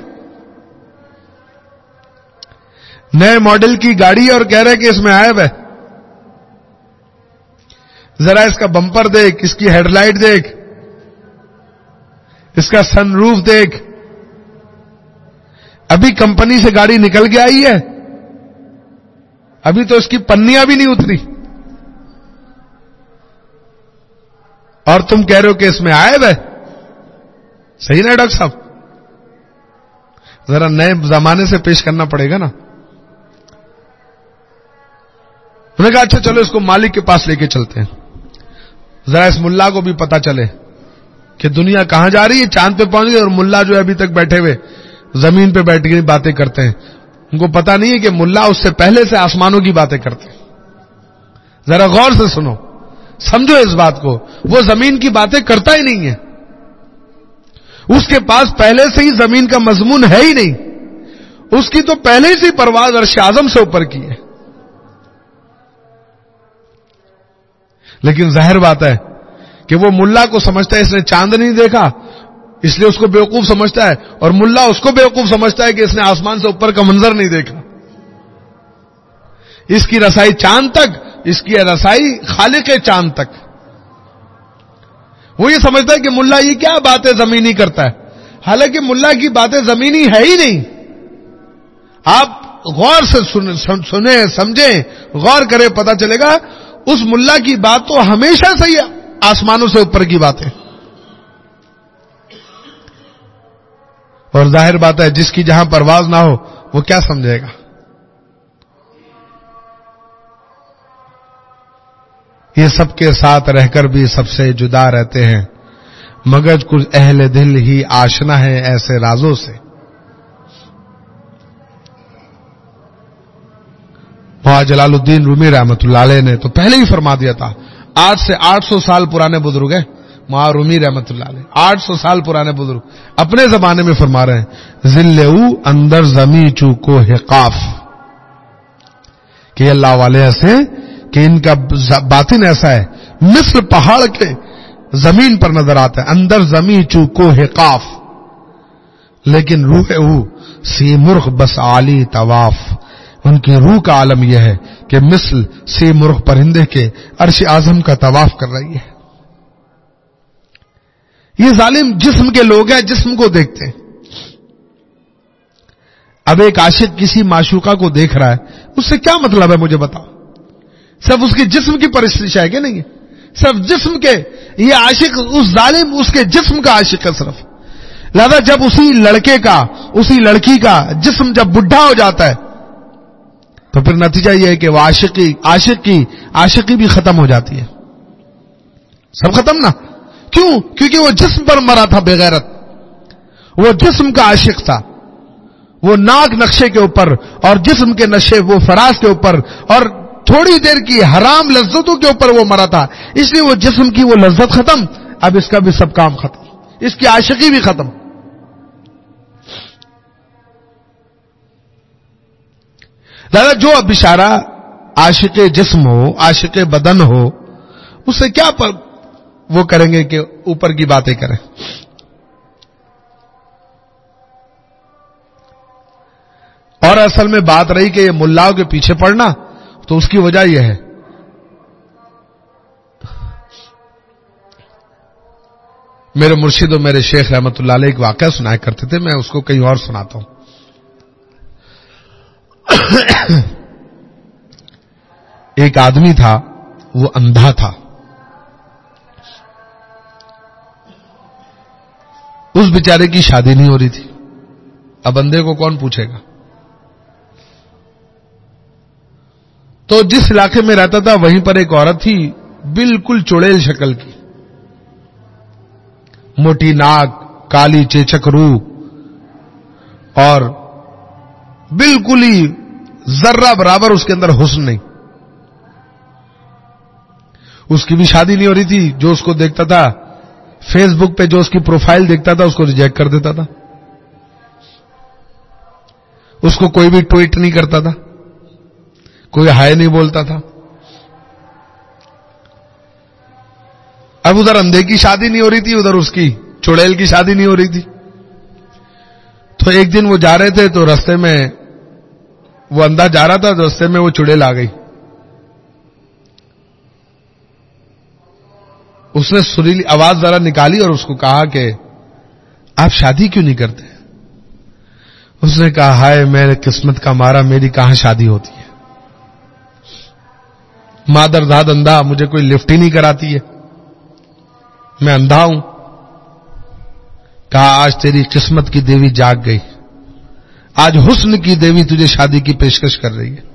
نئے ماڈل کی گاڑی اور کہہ رہے کہ اس میں عیب ہے. ذرا اس کا بمپر دیکھ, اس کی ہیڈ لائٹ دیکھ, اس کا سن روف دیکھ. ابھی کمپنی سے گاڑی نکل کے آئی ہے, ابھی تو اس کی پنیاں بھی نہیں اتری, اور تم کہہ رہے ہو کہ اس میں عیب ہے. صحیح نا ڈاکٹر صاحب؟ ذرا نئے زمانے سے پیش کرنا پڑے گا نا. انہوں نے کہا اچھا چلو اس کو مالک کے پاس لے کے چلتے ہیں, ذرا اس ملا کو بھی پتا چلے کہ دنیا کہاں جا رہی ہے. چاند پہ پہنچ گئے اور ملا جو ہے ابھی تک بیٹھے ہوئے زمین پہ بیٹھ کے باتیں کرتے ہیں. ان کو پتا نہیں ہے کہ ملا اس سے پہلے سے آسمانوں کی باتیں کرتے ہیں. ذرا غور سے سنو, سمجھو اس بات کو. وہ زمین کی باتیں کرتا ہی نہیں ہے, اس کے پاس پہلے سے ہی زمین کا مضمون ہے ہی نہیں. اس کی تو پہلے سے پرواز عرش اعظم سے اوپر کی ہے. لیکن ظاہر بات ہے کہ وہ ملا کو سمجھتا ہے اس نے چاند نہیں دیکھا, اس لیے اس کو بیوقوف سمجھتا ہے, اور ملا اس کو بیوقوف سمجھتا ہے کہ اس نے آسمان سے اوپر کا منظر نہیں دیکھا. اس کی رسائی چاند تک, اس کی رسائی خالق چاند تک. وہ یہ سمجھتا ہے کہ ملا یہ کیا باتیں زمینی کرتا ہے, حالانکہ ملا کی باتیں زمینی ہے ہی نہیں. آپ غور سے سنیں, سمجھیں, غور کریں, پتا چلے گا اس ملا کی بات تو ہمیشہ سے ہی آسمانوں سے اوپر کی بات ہے. اور ظاہر بات ہے جس کی جہاں پرواز نہ ہو وہ کیا سمجھے گا. یہ سب کے ساتھ رہ کر بھی سب سے جدا رہتے ہیں, مگر کچھ اہل دل ہی آشنا ہے ایسے رازوں سے. مولانا جلال الدین رومی رحمۃ اللہ علیہ نے تو پہلے ہی فرما دیا تھا. آج سے 800 سال پرانے بزرگ ہیں مولانا رومی رحمۃ اللہ علیہ, 800 سال پرانے بزرگ اپنے زمانے میں فرما رہے ہیں ذلو اندر زمیں چوکو ہے قاف, کہ اللہ والے ایسے کہ ان کا باطن ایسا ہے مصر پہاڑ کے زمین پر نظر آتا ہے. اندر زمیں چوکو ہے قاف, لیکن روح او سی مرغ بس عالی طواف، ان کی روح کا عالم یہ ہے کہ مثل سی مرغ پرندے کے عرش اعظم کا طواف کر رہی ہے۔ یہ ظالم جسم کے لوگ ہیں، جسم کو دیکھتے ہیں۔ اب ایک عاشق کسی معشوقہ کو دیکھ رہا ہے، اس سے کیا مطلب ہے مجھے بتاؤ؟ صرف اس کے جسم کی پرستش ہے کہ نہیں ہے؟ صرف جسم کے، یہ عاشق اس ظالم اس کے جسم کا عاشق ہے صرف۔ لہذا جب اسی لڑکے کا اسی لڑکی کا جسم جب بڈھا ہو جاتا ہے تو پھر نتیجہ یہ ہے کہ وہ عاشقی بھی ختم ہو جاتی ہے، سب ختم نا۔ کیوں؟ کیونکہ وہ جسم پر مرا تھا بے غیرت، وہ جسم کا عاشق تھا، وہ ناک نقشے کے اوپر اور جسم کے نشے وہ فراز کے اوپر اور تھوڑی دیر کی حرام لذتوں کے اوپر وہ مرا تھا، اس لیے وہ جسم کی وہ لذت ختم، اب اس کا بھی سب کام ختم، اس کی عاشقی بھی ختم۔ دادا جو اب اشارہ عاشق جسم ہو، عاشق بدن ہو، اس سے کیا وہ کریں گے کہ اوپر کی باتیں کریں؟ اور اصل میں بات رہی کہ یہ ملاؤں کے پیچھے پڑنا، تو اس کی وجہ یہ ہے میرے مرشد و میرے شیخ رحمت اللہ علیہ ایک واقعہ سنایا کرتے تھے، میں اس کو کہیں اور سناتا ہوں۔ ایک آدمی تھا، وہ اندھا تھا، اس بیچارے کی شادی نہیں ہو رہی تھی، اب اندھے کو کون پوچھے گا؟ تو جس علاقے میں رہتا تھا وہیں پر ایک عورت تھی، بالکل چڑیل شکل کی، موٹی ناک، کالی چیچک روح، اور بالکل ہی ذرہ برابر اس کے اندر حسن نہیں۔ اس کی بھی شادی نہیں ہو رہی تھی، جو اس کو دیکھتا تھا فیس بک پہ، جو اس کی پروفائل دیکھتا تھا اس کو ریجیکٹ کر دیتا تھا، اس کو کوئی بھی ٹویٹ نہیں کرتا تھا، کوئی ہائے نہیں بولتا تھا۔ اب ادھر اندھے کی شادی نہیں ہو رہی تھی، ادھر اس کی چڑیل کی شادی نہیں ہو رہی تھی۔ تو ایک دن وہ جا رہے تھے تو رستے میں وہ اندھا جا رہا تھا، تو رستے میں وہ چڑیل آ گئی۔ اس نے سریلی آواز ذرا نکالی اور اس کو کہا کہ آپ شادی کیوں نہیں کرتے؟ اس نے کہا ہائے میرے قسمت کا مارا، میری کہاں شادی ہوتی ہے، مادر داد اندھا، مجھے کوئی لفٹ ہی نہیں کراتی ہے، میں اندھا ہوں۔ کہا آج تیری قسمت کی دیوی جاگ گئی، آج حسن کی دیوی تجھے شادی کی پیشکش کر رہی ہے،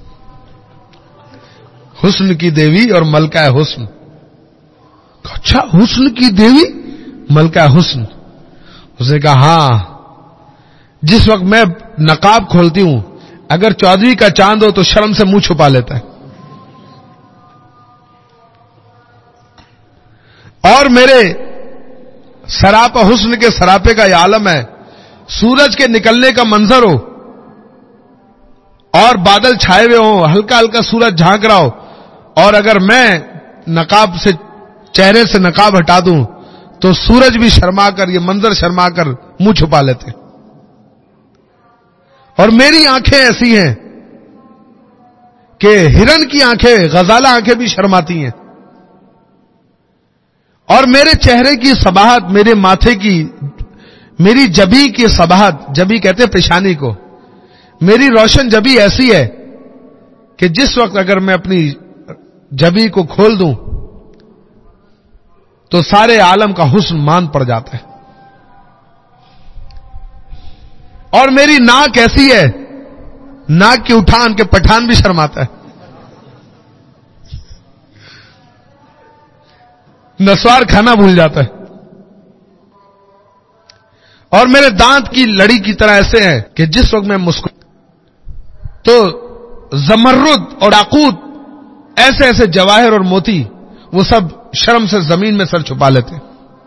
حسن کی دیوی اور ملکہ حسن۔ اچھا حسن کی دیوی ملکہ حسن؟ اس نے کہا ہاں، جس وقت میں نقاب کھولتی ہوں اگر چودھری کا چاند ہو تو شرم سے منہ چھپا لیتا ہے، اور میرے سراپا حسن کے سراپے کا یہ عالم ہے، سورج کے نکلنے کا منظر ہو اور بادل چھائے ہوئے ہوں، ہلکا ہلکا سورج جھانک رہا ہو، اور اگر میں نقاب سے چہرے سے نقاب ہٹا دوں تو سورج بھی شرما کر، یہ منظر شرما کر منہ چھپا لیتے، اور میری آنکھیں ایسی ہیں کہ ہرن کی آنکھیں، غزالہ آنکھیں بھی شرماتی ہیں، اور میرے چہرے کی صباحت، میرے ماتھے کی، میری جبی کی صباحت، جبی کہتے ہیں پیشانی کو، میری روشن جبی ایسی ہے کہ جس وقت اگر میں اپنی جبی کو کھول دوں تو سارے عالم کا حسن مان پڑ جاتا ہے، اور میری ناک ایسی ہے، ناک کی اٹھان کے پٹھان بھی شرماتا ہے، نسوار کھانا بھول جاتا ہے، اور میرے دانت کی لڑی کی طرح ایسے ہیں کہ جس وقت میں تو زمرد اور یاقوت، ایسے ایسے جواہر اور موتی، وہ سب شرم سے زمین میں سر چھپا لیتے۔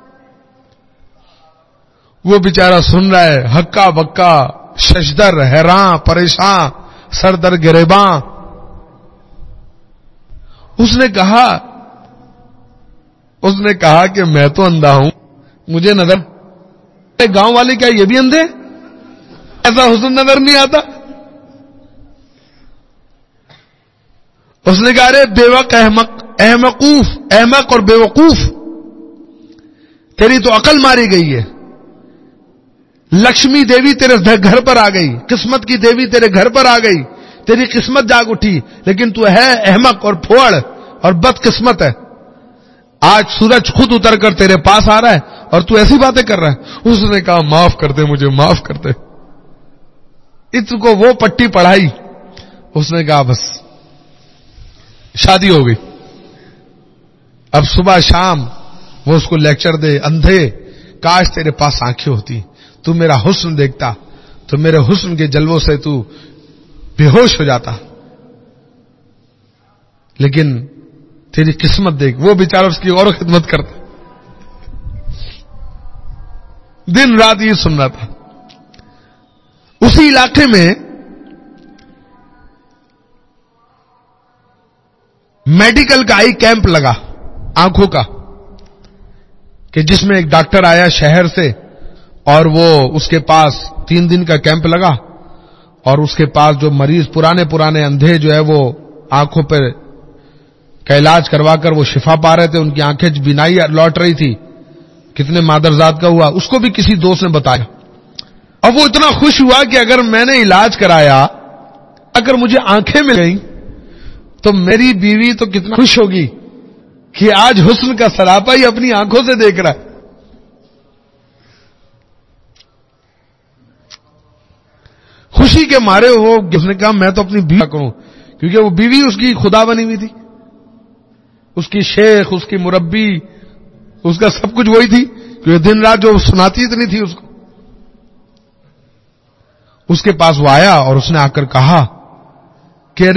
وہ بیچارہ سن رہا ہے، ہکا بکا، ششدر، حیران، پریشان، سر در گریباں۔ اس نے کہا کہ میں تو اندھا ہوں، مجھے نظر، گاؤں والے کیا یہ بھی اندھے؟ ایسا حسن نظر نہیں آتا؟ اس نے کہا ارے بیوق احمق اور بیوقوف، تیری تو عقل ماری گئی ہے. لکشمی دیوی تیرے گھر پر آ گئی، قسمت کی دیوی تیرے گھر پر آ گئی، تیری قسمت جاگ اٹھی، لیکن تو ہے احمق اور پھوڑ اور بد قسمت ہے. آج سورج خود اتر کر تیرے پاس آ رہا ہے اور تو ایسی باتیں کر رہا ہے. اس نے کہا معاف کر دے مجھے، معاف کر دے. اس کو وہ پٹی پڑھائی. اس نے کہا بس شادی ہو گئی. اب صبح شام وہ اس کو لیکچر دے، اندھے کاش تیرے پاس آنکھیں ہوتی، تو میرا حسن دیکھتا، تو میرے حسن کے جلووں سے تو بے ہوش ہو جاتا. لیکن تیری قسمت دیکھ. وہ بیچارہ اس کی اور خدمت کرتا، دن رات یہ سن رہا تھا. اسی علاقے میں میڈیکل کا آئی کیمپ لگا آنکھوں کا، کہ جس میں ایک ڈاکٹر آیا شہر سے اور وہ اس کے پاس 3 دن کا کیمپ لگا، اور اس کے پاس جو مریض پرانے اندھے جو ہے وہ آنکھوں پر کا علاج کروا کر وہ شفا پا رہے تھے، ان کی آنکھیں بینائی لوٹ رہی تھی. کتنے مادرزاد کا ہوا، اس کو بھی کسی دوست نے بتایا. اب وہ اتنا خوش ہوا کہ اگر میں نے علاج کرایا، اگر مجھے آنکھیں مل گئیں تو میری بیوی تو کتنا خوش ہوگی کہ آج حسن کا سراپا ہی اپنی آنکھوں سے دیکھ رہا ہے. خوشی کے مارے وہ اس نے کہا میں تو اپنی بیوی کروں، کیونکہ وہ بیوی اس کی خدا بنی ہوئی تھی، اس کی شیخ، اس کی مربی، اس کا سب کچھ وہی تھی، کیونکہ دن رات جو سناتی اتنی تھی اس کو. اس کے پاس وہ آیا اور اس نے آ کر کہا کہ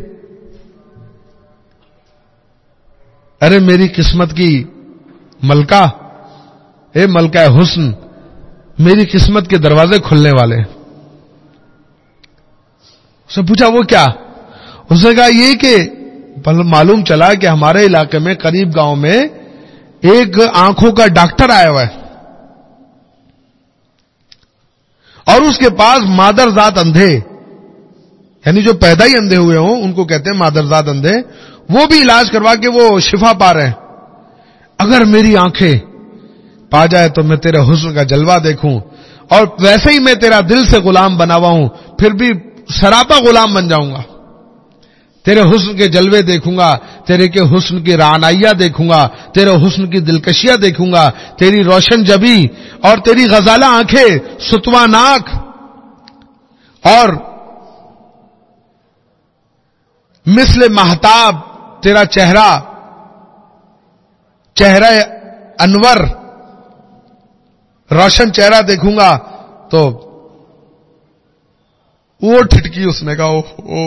ارے میری قسمت کی ملکہ، اے ملکہ حسن، میری قسمت کے دروازے کھلنے والے. اس نے پوچھا وہ کیا؟ اس نے کہا یہ کہ معلوم چلا کہ ہمارے علاقے میں قریب گاؤں میں ایک آنکھوں کا ڈاکٹر آیا ہوا ہے، اور اس کے پاس مادرزاد اندھے، یعنی جو پیدا ہی اندھے ہوئے ہوں ان کو کہتے ہیں مادرزاد اندھے، وہ بھی علاج کروا کے وہ شفا پا رہے ہیں. اگر میری آنکھیں پا جائے تو میں تیرے حسن کا جلوہ دیکھوں، اور ویسے ہی میں تیرا دل سے غلام بنا ہوا ہوں، پھر بھی سراپا غلام بن جاؤں گا. تیرے حسن کے جلوے دیکھوں گا، تیرے کے حسن کی رعنائیاں دیکھوں گا، تیرے حسن کی دلکشیاں دیکھوں گا، تیری روشن جبی اور تیری غزالہ آنکھیں، ستوا ناک، اور مثل مہتاب تیرا چہرہ انور، روشن چہرہ دیکھوں گا. تو وہ ٹھٹکی. اس نے کہا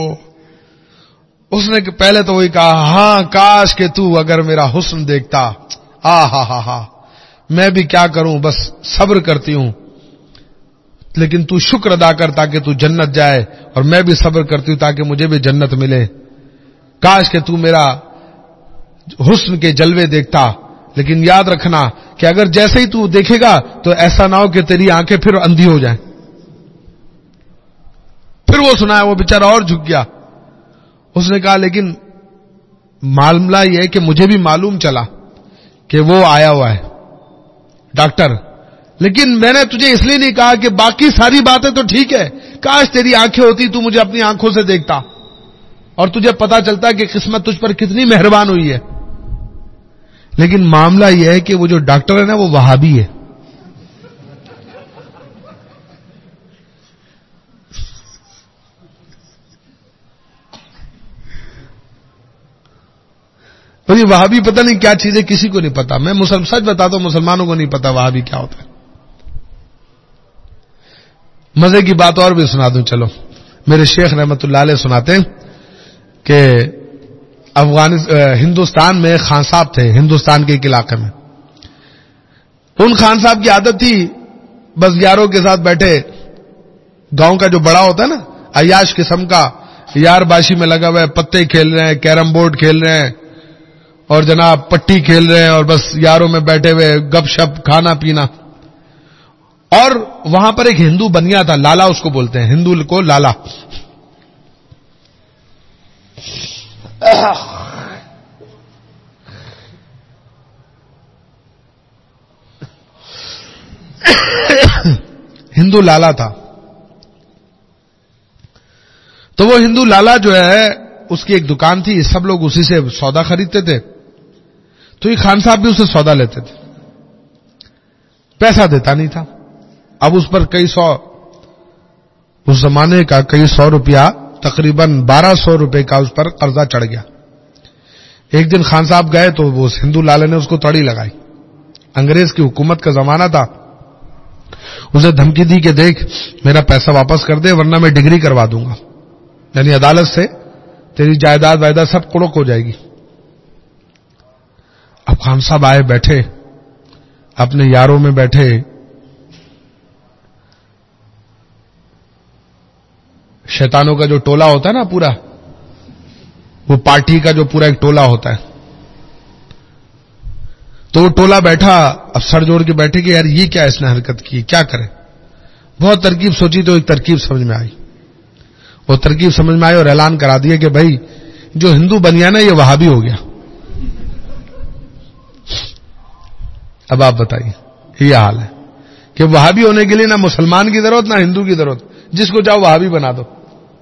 اس نے پہلے تو وہی کہا ہاں کاش کہ تو اگر میرا حسن دیکھتا. ہاں میں بھی کیا کروں، بس صبر کرتی ہوں، لیکن تو شکر ادا کر تاکہ تو جنت جائے، اور میں بھی صبر کرتی ہوں تاکہ مجھے بھی جنت ملے. کاش کہ تو میرا حسن کے جلوے دیکھتا، لیکن یاد رکھنا کہ اگر جیسے ہی تو دیکھے گا تو ایسا نہ ہو کہ تیری آنکھیں پھر اندھی ہو جائیں. پھر وہ سنا ہے، وہ بیچارہ اور جھک گیا. اس نے کہا لیکن معاملہ یہ ہے کہ مجھے بھی معلوم چلا کہ وہ آیا ہوا ہے ڈاکٹر، لیکن میں نے تجھے اس لیے نہیں کہا کہ باقی ساری باتیں تو ٹھیک ہے، کاش تیری آنکھیں ہوتی تو مجھے اپنی آنکھوں سے دیکھتا اور تجھے پتا چلتا کہ قسمت تجھ پر کتنی مہربان ہوئی ہے. لیکن معاملہ یہ ہے کہ وہ جو ڈاکٹر ہے نا وہ وہابی ہے. اور یہ وہابی پتہ نہیں کیا چیز ہے، کسی کو نہیں پتا. میں سچ بتاتا ہوں، مسلمانوں کو نہیں پتا وہابی کیا ہوتا ہے. مزے کی بات اور بھی سنا دوں. چلو، میرے شیخ رحمت اللہ علیہ سناتے ہیں کہ ہندوستان میں خان صاحب تھے، ہندوستان کے ایک علاقے میں. ان خان صاحب کی عادت تھی بس یاروں کے ساتھ بیٹھے، گاؤں کا جو بڑا ہوتا ہے نا عیاش قسم کا، یار باشی میں لگا ہوا ہے، پتے کھیل رہے ہیں، کیرم بورڈ کھیل رہے ہیں، اور جناب پٹی کھیل رہے ہیں، اور بس یاروں میں بیٹھے ہوئے گپ شپ کھانا پینا. اور وہاں پر ایک ہندو بنیا تھا، لالا اس کو بولتے ہیں، ہندو کو لالا. ہندو لالا تھا. تو وہ ہندو لالا جو ہے اس کی ایک دکان تھی، سب لوگ اسی سے سودا خریدتے تھے. تو یہ خان صاحب بھی اسے سودا لیتے تھے، پیسہ دیتا نہیں تھا. اب اس پر اس زمانے کا کئی سو روپیہ، تقریباً 1200 روپے کا اس پر قرضہ چڑھ گیا. ایک دن خان صاحب گئے تو وہ ہندو لالے نے اس کو تڑی لگائی. انگریز کی حکومت کا زمانہ تھا. اسے دھمکی دی کہ دیکھ میرا پیسہ واپس کر دے ورنہ میں ڈگری کروا دوں گا، یعنی عدالت سے تیری جائیداد وائداد سب قڑک ہو جائے گی. اب خان صاحب آئے، بیٹھے اپنے یاروں میں بیٹھے، شیطانوں کا جو ٹولہ ہوتا ہے نا پورا، وہ پارٹی کا جو پورا ایک ٹولہ ہوتا ہے، تو وہ ٹولہ بیٹھا. اب سر جوڑ کے بیٹھے کہ یار یہ کیا اس نے حرکت کی، کیا کرے. بہت ترکیب سوچی تو ایک ترکیب سمجھ میں آئی. وہ ترکیب سمجھ میں آئی اور اعلان کرا دیا کہ بھائی جو ہندو بنیا نا یہ وہابی ہو گیا. اب آپ بتائیے، یہ حال ہے کہ وہابی ہونے کے لیے نہ مسلمان کی ضرورت نہ ہندو کی ضرورت، جس کو چاہو وہابی بنا دو.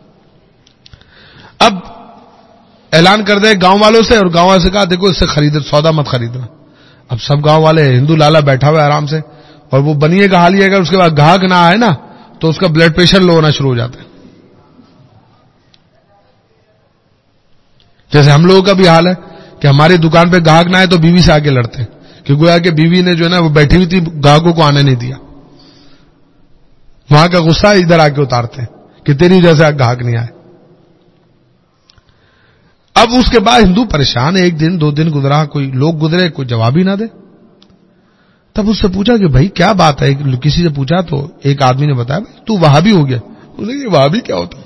اب اعلان کر دے گاؤں والوں سے، اور گاؤں والوں سے کہا دیکھو اس سے سودا مت خریدنا. اب سب گاؤں والے، ہندو لالا بیٹھا ہوا ہے آرام سے، اور وہ بنیے کا حال یہ اگر اس کے بعد گاہک نہ آئے نا تو اس کا بلڈ پریشر لو ہونا شروع ہو جاتا ہے. جیسے ہم لوگوں کا بھی حال ہے کہ ہماری دکان پہ گاہک نہ آئے تو بیوی سے آ کے لڑتے ہیں کہ گویا کہ بیوی نے جو ہے نا وہ بیٹھی ہوئی تھی گاہکوں کو آنے نہیں دیا. وہاں کا غصہ ادھر آ کے اتارتے ہیں کہ تیری وجہ سے گاہک نہیں آئے. اب اس کے بعد ہندو پریشان، ایک دن 2 دن گزرا، کوئی لوگ گزرے، کوئی جواب ہی نہ دے. تب اس سے پوچھا کہ بھائی کیا بات ہے، کسی سے پوچھا تو ایک آدمی نے بتایا بھائی تو وہابی ہو گیا. اس نے کہا وہابی کیا ہوتا؟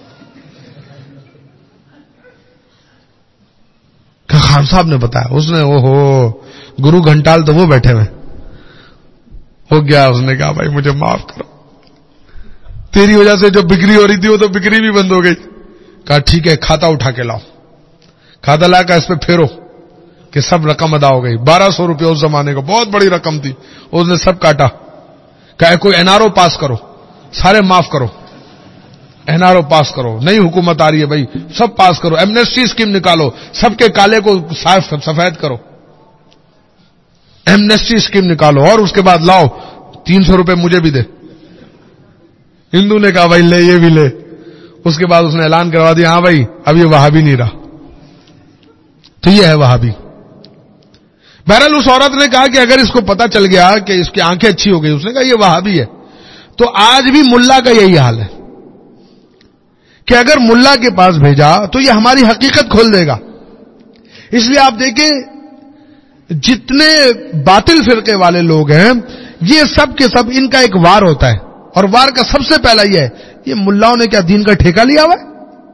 کہ خان صاحب نے بتایا. اس نے گرو گھنٹال تو وہ بیٹھے ہوئے ہو گیا. اس نے کہا بھائی مجھے معاف کرو، تیری وجہ سے جو بکری ہو رہی تھی وہ تو بکری بھی بند ہو گئی. کہا ٹھیک ہے کھاتا اٹھا کے لاؤ. کھاتا لا کر اس پہ پھیرو کہ سب رقم ادا ہو گئی. 1200 روپے اس زمانے کو بہت بڑی رقم تھی. اس نے سب کاٹا. کہا کوئی NRO پاس کرو، سارے معاف کرو، NRO پاس کرو، نئی حکومت آ رہی ہے بھائی سب پاس کرو، ایمنیسٹی اسکیم نکالو، سب کے کالے کو سفید کرو، ایمنیسٹی اسکیم نکالو، اور اس کے بعد لاؤ 300 روپے مجھے بھی دے. ہندو نے کہا بھائی لے، یہ بھی لے. اس کے بعد اس نے اعلان کروا دیا ہاں بھائی اب یہ وہابی نہیں رہا. تو یہ ہے وہابی. بہرحال اس عورت نے کہا کہ اگر اس کو پتا چل گیا کہ اس کی آنکھیں اچھی ہو گئی، اس نے کہا یہ وہابی ہے. تو آج بھی ملا کا یہی حال ہے کہ اگر ملا کے پاس بھیجا تو یہ ہماری حقیقت کھول دے گا. اس لیے آپ دیکھیں جتنے باطل فرقے والے لوگ ہیں یہ سب کے سب ان کا ایک وار ہوتا ہے، اور وار کا سب سے پہلا یہ ہے یہ ملاؤں نے کیا دین کا ٹھیکہ لیا ہوا ہے.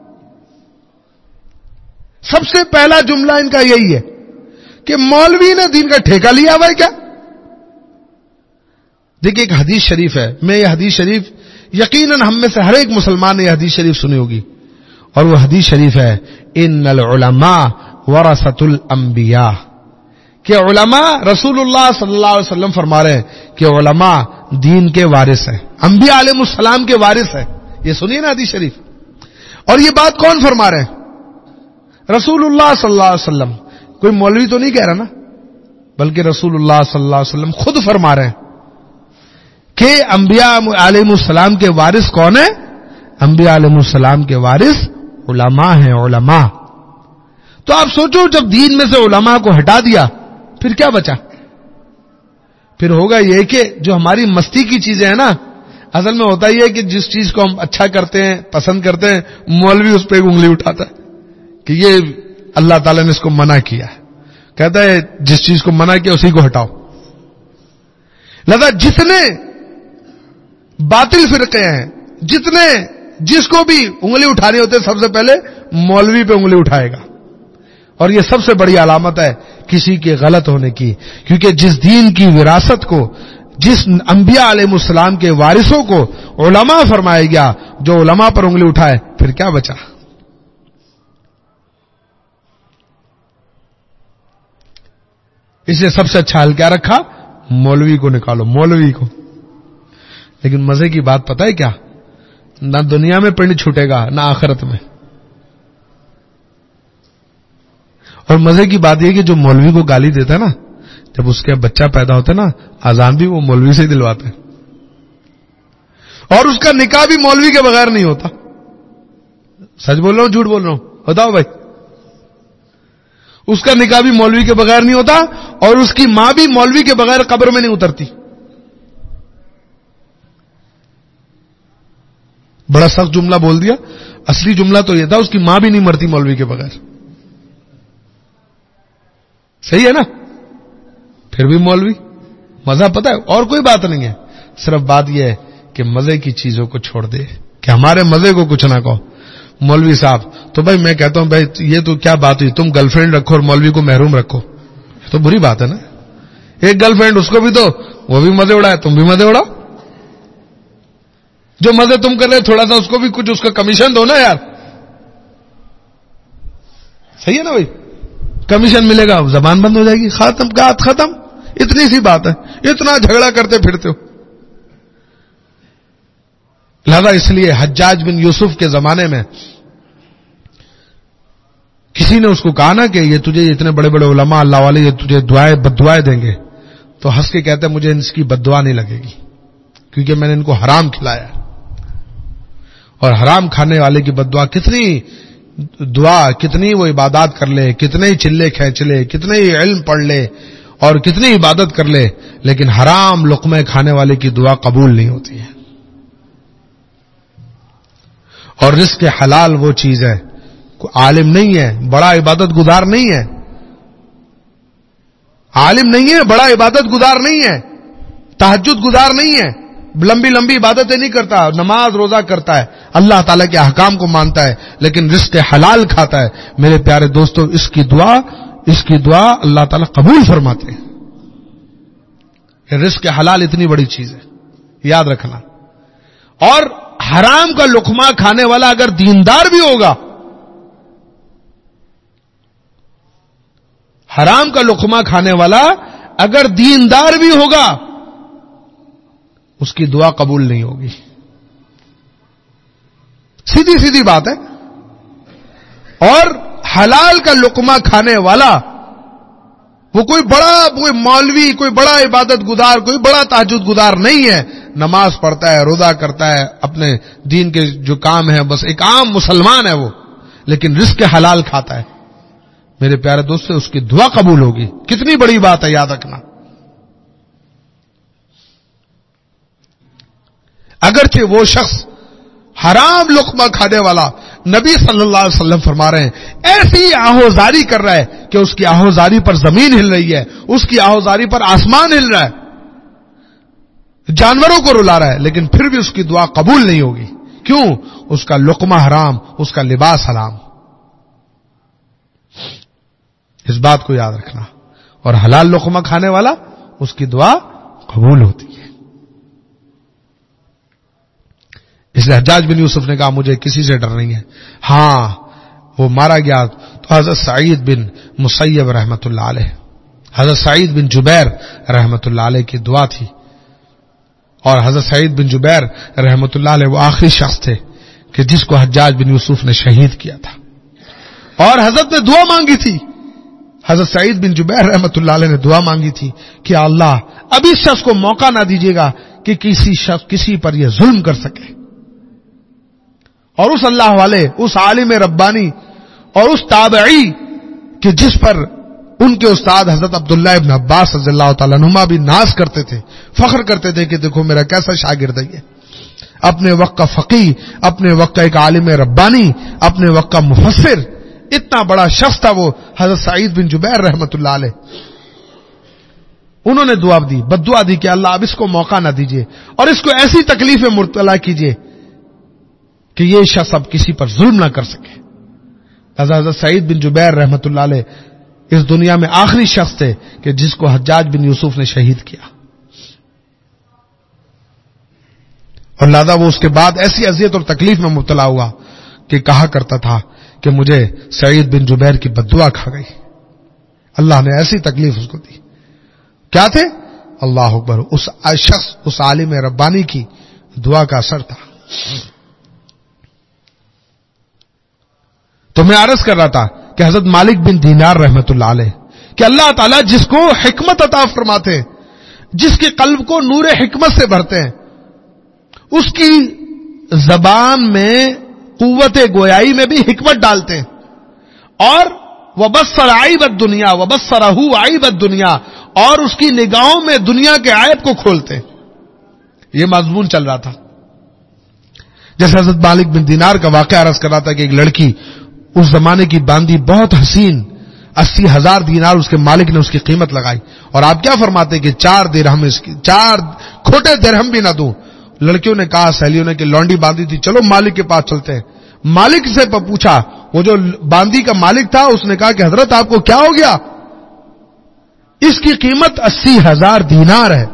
سب سے پہلا جملہ ان کا یہی ہے کہ مولوی نے دین کا ٹھیکہ لیا ہوا ہے کیا. دیکھیں ایک حدیث شریف ہے، میں یہ حدیث شریف یقیناً ہم میں سے ہر ایک مسلمان نے یہ حدیث شریف سنی ہوگی، اور وہ حدیث شریف ہے ان العلماء ورثۃ الانبیاء، کہ علماء رسول اللہ صلی اللہ علیہ وسلم فرما رہے ہیں کہ علماء دین کے وارث ہیں، انبیاء علیہ السلام کے وارث ہیں. یہ سنیے نا حدیث شریف. اور یہ بات کون فرما رہے ہیں؟ رسول اللہ صلی اللہ علیہ وسلم. کوئی مولوی تو نہیں کہہ رہا نا، بلکہ رسول اللہ صلی اللہ علیہ وسلم خود فرما رہے ہیں کہ انبیاء علیہ السلام کے وارث کون ہیں؟ انبیاء علیہ السلام کے وارث علماء ہیں. علماء. تو آپ سوچو جب دین میں سے علماء کو ہٹا دیا پھر کیا بچا؟ پھر ہوگا یہ کہ جو ہماری مستی کی چیزیں ہیں نا، اصل میں ہوتا یہ ہے کہ جس چیز کو ہم اچھا کرتے ہیں پسند کرتے ہیں مولوی اس پہ ایک انگلی اٹھاتا ہے کہ یہ اللہ تعالیٰ نے اس کو منع کیا ہے. کہتا ہے جس چیز کو منع کیا اسی کو ہٹاؤ. لہذا جتنے باطل فرقے ہیں، جس کو بھی انگلی اٹھانی ہوتے سب سے پہلے مولوی پہ انگلی اٹھائے گا. اور یہ سب سے بڑی علامت ہے کسی کے غلط ہونے کی، کیونکہ جس دین کی وراثت کو جس انبیاء علیہ السلام کے وارثوں کو علماء فرمایا گیا، جو علماء پر انگلی اٹھائے پھر کیا بچا؟ اسے سب سے اچھا حل کیا رکھا؟ مولوی کو نکالو، مولوی کو. لیکن مزے کی بات پتہ ہے کیا؟ نہ دنیا میں پنڈ چھوٹے گا نہ آخرت میں. اور مزے کی بات یہ کہ جو مولوی کو گالی دیتا ہے نا، جب اس کے بچہ پیدا ہوتا ہے نا، اذان بھی وہ مولوی سے دلواتے ہیں، اور اس کا نکاح بھی مولوی کے بغیر نہیں ہوتا. سچ بول رہا ہوں جھوٹ بول رہا ہوں؟ بتاؤ بھائی. اس کا نکاح بھی مولوی کے بغیر نہیں ہوتا، اور اس کی ماں بھی مولوی کے بغیر قبر میں نہیں اترتی. بڑا سخت جملہ بول دیا، اصلی جملہ تو یہ تھا اس کی ماں بھی نہیں مرتی مولوی کے بغیر. صحیح ہے نا؟ پھر بھی مولوی. مزہ پتہ ہے اور کوئی بات نہیں ہے، صرف بات یہ ہے کہ مزے کی چیزوں کو چھوڑ دے، کہ ہمارے مزے کو کچھ نہ کہو. مولوی صاحب تو بھائی میں کہتا ہوں بھائی یہ تو کیا بات ہوئی، تم گرل فرینڈ رکھو اور مولوی کو محروم رکھو، یہ تو بری بات ہے نا. ایک گرل فرینڈ اس کو بھی دو، وہ بھی مزے اڑائے، تم بھی مزے اڑاؤ. جو مزے تم کر رہے تھوڑا سا اس کو بھی کچھ اس کا کمیشن دو نا یار. صحیح ہے نا بھائی؟ کمیشن ملے گا، زبان بند ہو جائے گی، ختم بات ختم. اتنی سی بات ہے، اتنا جھگڑا کرتے پھرتے ہو. لہذا اس لیے حجاج بن یوسف کے زمانے میں کسی نے اس کو کہا نا کہ یہ تجھے اتنے بڑے بڑے علماء اللہ والے یہ تجھے بد دعائیں دیں گے، تو ہنس کے کہتے ہیں مجھے ان کی بد دعا نہیں لگے گی، کیونکہ میں نے ان کو حرام کھلایا. اور حرام کھانے والے کی بد دعا، کتنی دعا، کتنی وہ عبادات کر لے، کتنے ہی چلے کھینچ لے، کتنے ہی علم پڑھ لے اور کتنی عبادت کر لے، لیکن حرام لقمے کھانے والے کی دعا قبول نہیں ہوتی ہے. اور رزق حلال وہ چیز ہے، کوئی عالم نہیں ہے، بڑا عبادت گزار نہیں ہے، عالم نہیں ہے، بڑا عبادت گزار نہیں ہے، تہجد گزار نہیں ہے، لمبی لمبی عبادتیں نہیں کرتا، نماز روزہ کرتا ہے، اللہ تعالیٰ کے احکام کو مانتا ہے، لیکن رزق حلال کھاتا ہے. میرے پیارے دوستو اس کی دعا اللہ تعالیٰ قبول فرماتے ہیں. رزق حلال اتنی بڑی چیز ہے، یاد رکھنا. اور حرام کا لقمہ کھانے والا اگر دیندار بھی ہوگا، حرام کا لقمہ کھانے والا اگر دیندار بھی ہوگا، اس کی دعا قبول نہیں ہوگی. سیدھی سیدھی بات ہے. اور حلال کا لقمہ کھانے والا وہ کوئی مولوی، کوئی بڑا عبادت گزار، کوئی بڑا تہجد گزار نہیں ہے، نماز پڑھتا ہے، روزہ کرتا ہے، اپنے دین کے جو کام ہے، بس ایک عام مسلمان ہے وہ، لیکن رزق حلال کھاتا ہے. میرے پیارے دوست اس کی دعا قبول ہوگی. کتنی بڑی بات ہے، یاد رکھنا. اگرچہ وہ شخص حرام لقمہ کھانے والا، نبی صلی اللہ علیہ وسلم فرما رہے ہیں ایسی آہوزاری کر رہا ہے کہ اس کی آہوزاری پر زمین ہل رہی ہے، اس کی آہوزاری پر آسمان ہل رہا ہے، جانوروں کو رلا رہا ہے، لیکن پھر بھی اس کی دعا قبول نہیں ہوگی. کیوں؟ اس کا لقمہ حرام، اس کا لباس حرام. اس بات کو یاد رکھنا. اور حلال لقمہ کھانے والا، اس کی دعا قبول ہوتی ہے. اس لیے حجاج بن یوسف نے کہا مجھے کسی سے ڈر نہیں ہے. ہاں وہ مارا گیا تو حضرت سعید بن مسیب رحمت اللہ علیہ، حضرت سعید بن جبیر رحمت اللہ علیہ کی دعا تھی. اور حضرت سعید بن جبیر رحمت اللہ علیہ وہ آخری شخص تھے کہ جس کو حجاج بن یوسف نے شہید کیا تھا. اور حضرت نے دعا مانگی تھی، حضرت سعید بن جبیر رحمت اللہ علیہ نے دعا مانگی تھی کہ اللہ اب اس شخص کو موقع نہ دیجیے گا کہ کسی پر یہ ظلم کر سکے. اور اس اللہ والے، اس عالم ربانی اور اس تابعی کہ جس پر ان کے استاد حضرت عبداللہ ابن عباس رضی اللہ تعالیٰ عنہما بھی ناز کرتے تھے، فخر کرتے تھے کہ دیکھو میرا کیسا شاگرد ہے یہ، اپنے وقت کا فقیہ، اپنے وقت کا ایک عالم ربانی، اپنے وقت کا مفسر، اتنا بڑا شخص تھا وہ حضرت سعید بن جبیر رحمت اللہ علیہ. انہوں نے دعا دی، بد دعا دی کہ اللہ اب اس کو موقع نہ دیجیے اور اس کو ایسی تکلیف میں مبتلا کیجیے کہ یہ شخص اب کسی پر ظلم نہ کر سکے. حضرت سعید بن جبیر رحمت اللہ علیہ اس دنیا میں آخری شخص تھے کہ جس کو حجاج بن یوسف نے شہید کیا. اور لہذا وہ اس کے بعد ایسی اذیت اور تکلیف میں مبتلا ہوا کہ کہا کرتا تھا کہ مجھے سعید بن جبیر کی بددعا کھا گئی. اللہ نے ایسی تکلیف اس کو دی. کیا تھے؟ اللہ اکبر، اس شخص، اس عالم ربانی کی دعا کا اثر تھا. تو میں عرض کر رہا تھا کہ حضرت مالک بن دینار رحمت اللہ علیہ کہ اللہ تعالیٰ جس کو حکمت عطا فرماتے ہیں، جس کے قلب کو نور حکمت سے بھرتے ہیں، اس کی زبان میں قوت گویائی میں بھی حکمت ڈالتے ہیں. اور وبصر عیب الدنیا وبصرہ عیب الدنیا، اور اس کی نگاہوں میں دنیا کے عیب کو کھولتے ہیں. یہ مضمون چل رہا تھا. جیسے حضرت مالک بن دینار کا واقعہ عرض کر رہا تھا کہ ایک لڑکی اس زمانے کی باندی بہت حسین، 80,000 دینار اس کے مالک نے اس کی قیمت لگائی. اور آپ کیا فرماتے کہ 4 درہم، اس کی 4 کھوٹے درہم بھی نہ دوں. لڑکیوں نے کہا، سہیلیوں نے، کہ لونڈی باندھی تھی، چلو مالک کے پاس چلتے ہیں. مالک سے پوچھا، وہ جو باندی کا مالک تھا اس نے کہا کہ حضرت آپ کو کیا ہو گیا؟ اس کی قیمت 80,000 دینار ہے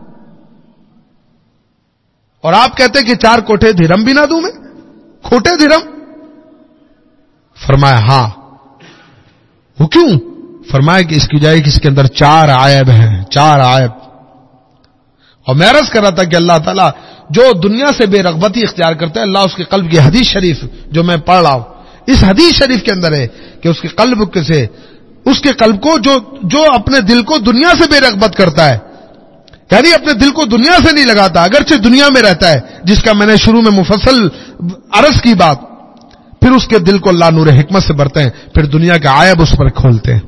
اور آپ کہتے کہ 4 کوٹھے درہم بھی نہ دوں میں، کھوٹے درہم؟ فرمایا ہاں. وہ کیوں؟ فرمایا کہ اس کی وجہ کہ اس کے اندر 4 عیب ہیں، 4 عیب. اور میں عرض کر رہا تھا کہ اللہ تعالیٰ جو دنیا سے بے رغبتی اختیار کرتا ہے، اللہ اس کے قلب کی حدیث شریف جو میں پڑھ رہا ہوں، اس حدیث شریف کے اندر ہے کہ اس کے قلب کو جو اپنے دل کو دنیا سے بے رغبت کرتا ہے، یعنی اپنے دل کو دنیا سے نہیں لگاتا، اگرچہ دنیا میں رہتا ہے، جس کا میں نے شروع میں مفصل عرض کی بات، پھر اس کے دل کو اللہ نور حکمت سے بھرتے ہیں، پھر دنیا کا عیب اس پر کھولتے ہیں.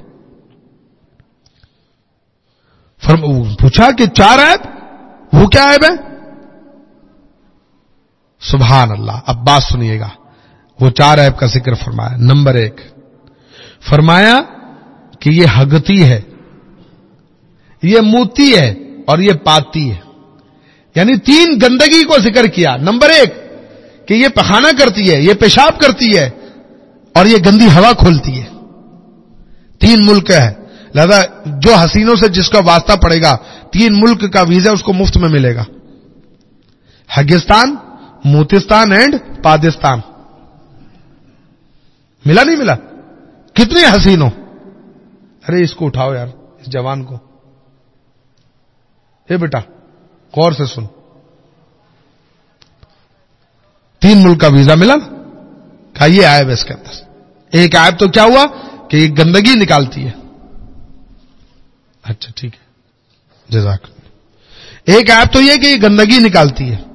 پوچھا کہ 4 عیب، وہ کیا عیب ہے؟ سبحان اللہ. اب بات سنیے گا. وہ 4 عیب کا ذکر فرمایا. نمبر 1 فرمایا کہ یہ ہگتی ہے، یہ موتی ہے اور یہ پاتی ہے. یعنی 3 گندگی کو ذکر کیا. نمبر 1 کہ یہ پخانہ کرتی ہے، یہ پیشاب کرتی ہے اور یہ گندی ہوا کھولتی ہے. 3 ملک ہے. لہذا جو حسینوں سے جس کا واسطہ پڑے گا 3 ملک کا ویزا اس کو مفت میں ملے گا. ہگستان، موتستان اینڈ پادستان. ملا نہیں ملا؟ کتنے حسینوں. ارے اس کو اٹھاؤ یار، اس جوان کو. اے بیٹا غور سے سن. 3 ملک کا ویزا ملا نا. کہا یہ عیب ہے اس کے اندر. ایک عیب تو کیا ہوا کہ یہ گندگی نکالتی ہے. اچھا ٹھیک ہے، جزاک. ایک عیب تو یہ کہ یہ گندگی نکالتی ہے.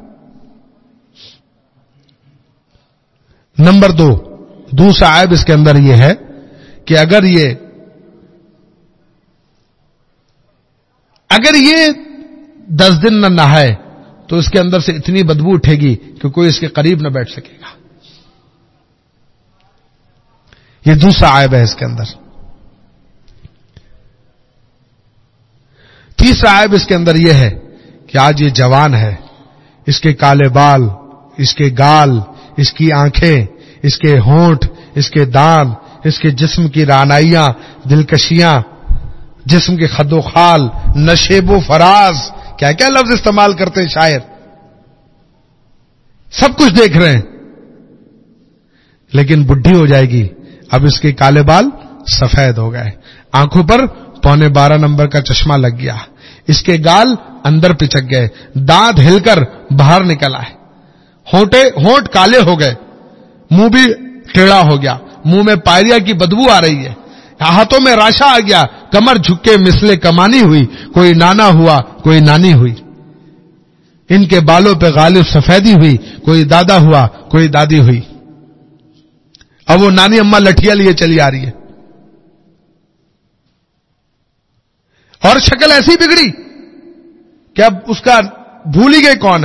نمبر 2 دوسرا عیب اس کے اندر یہ ہے کہ اگر یہ 10 دن نہ نہائے تو اس کے اندر سے اتنی بدبو اٹھے گی کہ کوئی اس کے قریب نہ بیٹھ سکے گا. یہ دوسرا عیب ہے اس کے اندر. تیسرا عیب اس کے اندر یہ ہے کہ آج یہ جوان ہے، اس کے کالے بال، اس کے گال، اس کی آنکھیں، اس کے ہونٹ، اس کے دان، اس کے جسم کی رعنائیاں، دلکشیاں، جسم کے خد و خال، نشیب و فراز، کیا کیا لفظ استعمال کرتے ہیں شاعر. سب کچھ دیکھ رہے ہیں، لیکن بڈھی ہو جائے گی. اب اس کے کالے بال سفید ہو گئے، آنکھوں پر 12.25 نمبر کا چشمہ لگ گیا، اس کے گال اندر پچک گئے، دانت ہل کر باہر نکل آئے، ہونٹ کالے ہو گئے، منہ بھی ٹیڑھا ہو گیا، منہ میں پائریا کی بدبو آ رہی ہے، ہاتھوں میں راشا آ گیا، کمر جھکے مثلے کمانی ہوئی، کوئی نانا ہوا کوئی نانی ہوئی، ان کے بالوں پہ غالب سفیدی ہوئی، کوئی دادا ہوا کوئی دادی ہوئی. اب وہ نانی اماں لٹھیا لیے چلی آ رہی ہے، اور شکل ایسی بگڑی کہ اب اس کا بھول ہی گئے کون ہے.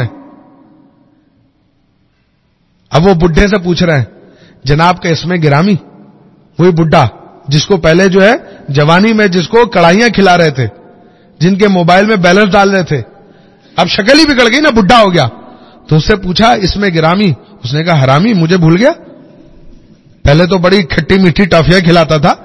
اب وہ بڈھے سے پوچھ رہے ہیں جناب کا اسم گرامی. وہی بڈھا جس کو پہلے جو ہے جوانی میں جس کو کڑھائیاں کھلا رہے تھے، جن کے موبائل میں بیلنس ڈال رہے تھے، اب شکل ہی بگڑ گئی نا، بڈھا ہو گیا. تو اس سے پوچھا اسم گرامی. اس نے کہا حرامی مجھے بھول گیا. پہلے تو بڑی کھٹی میٹھی ٹافیاں کھلاتا تھا،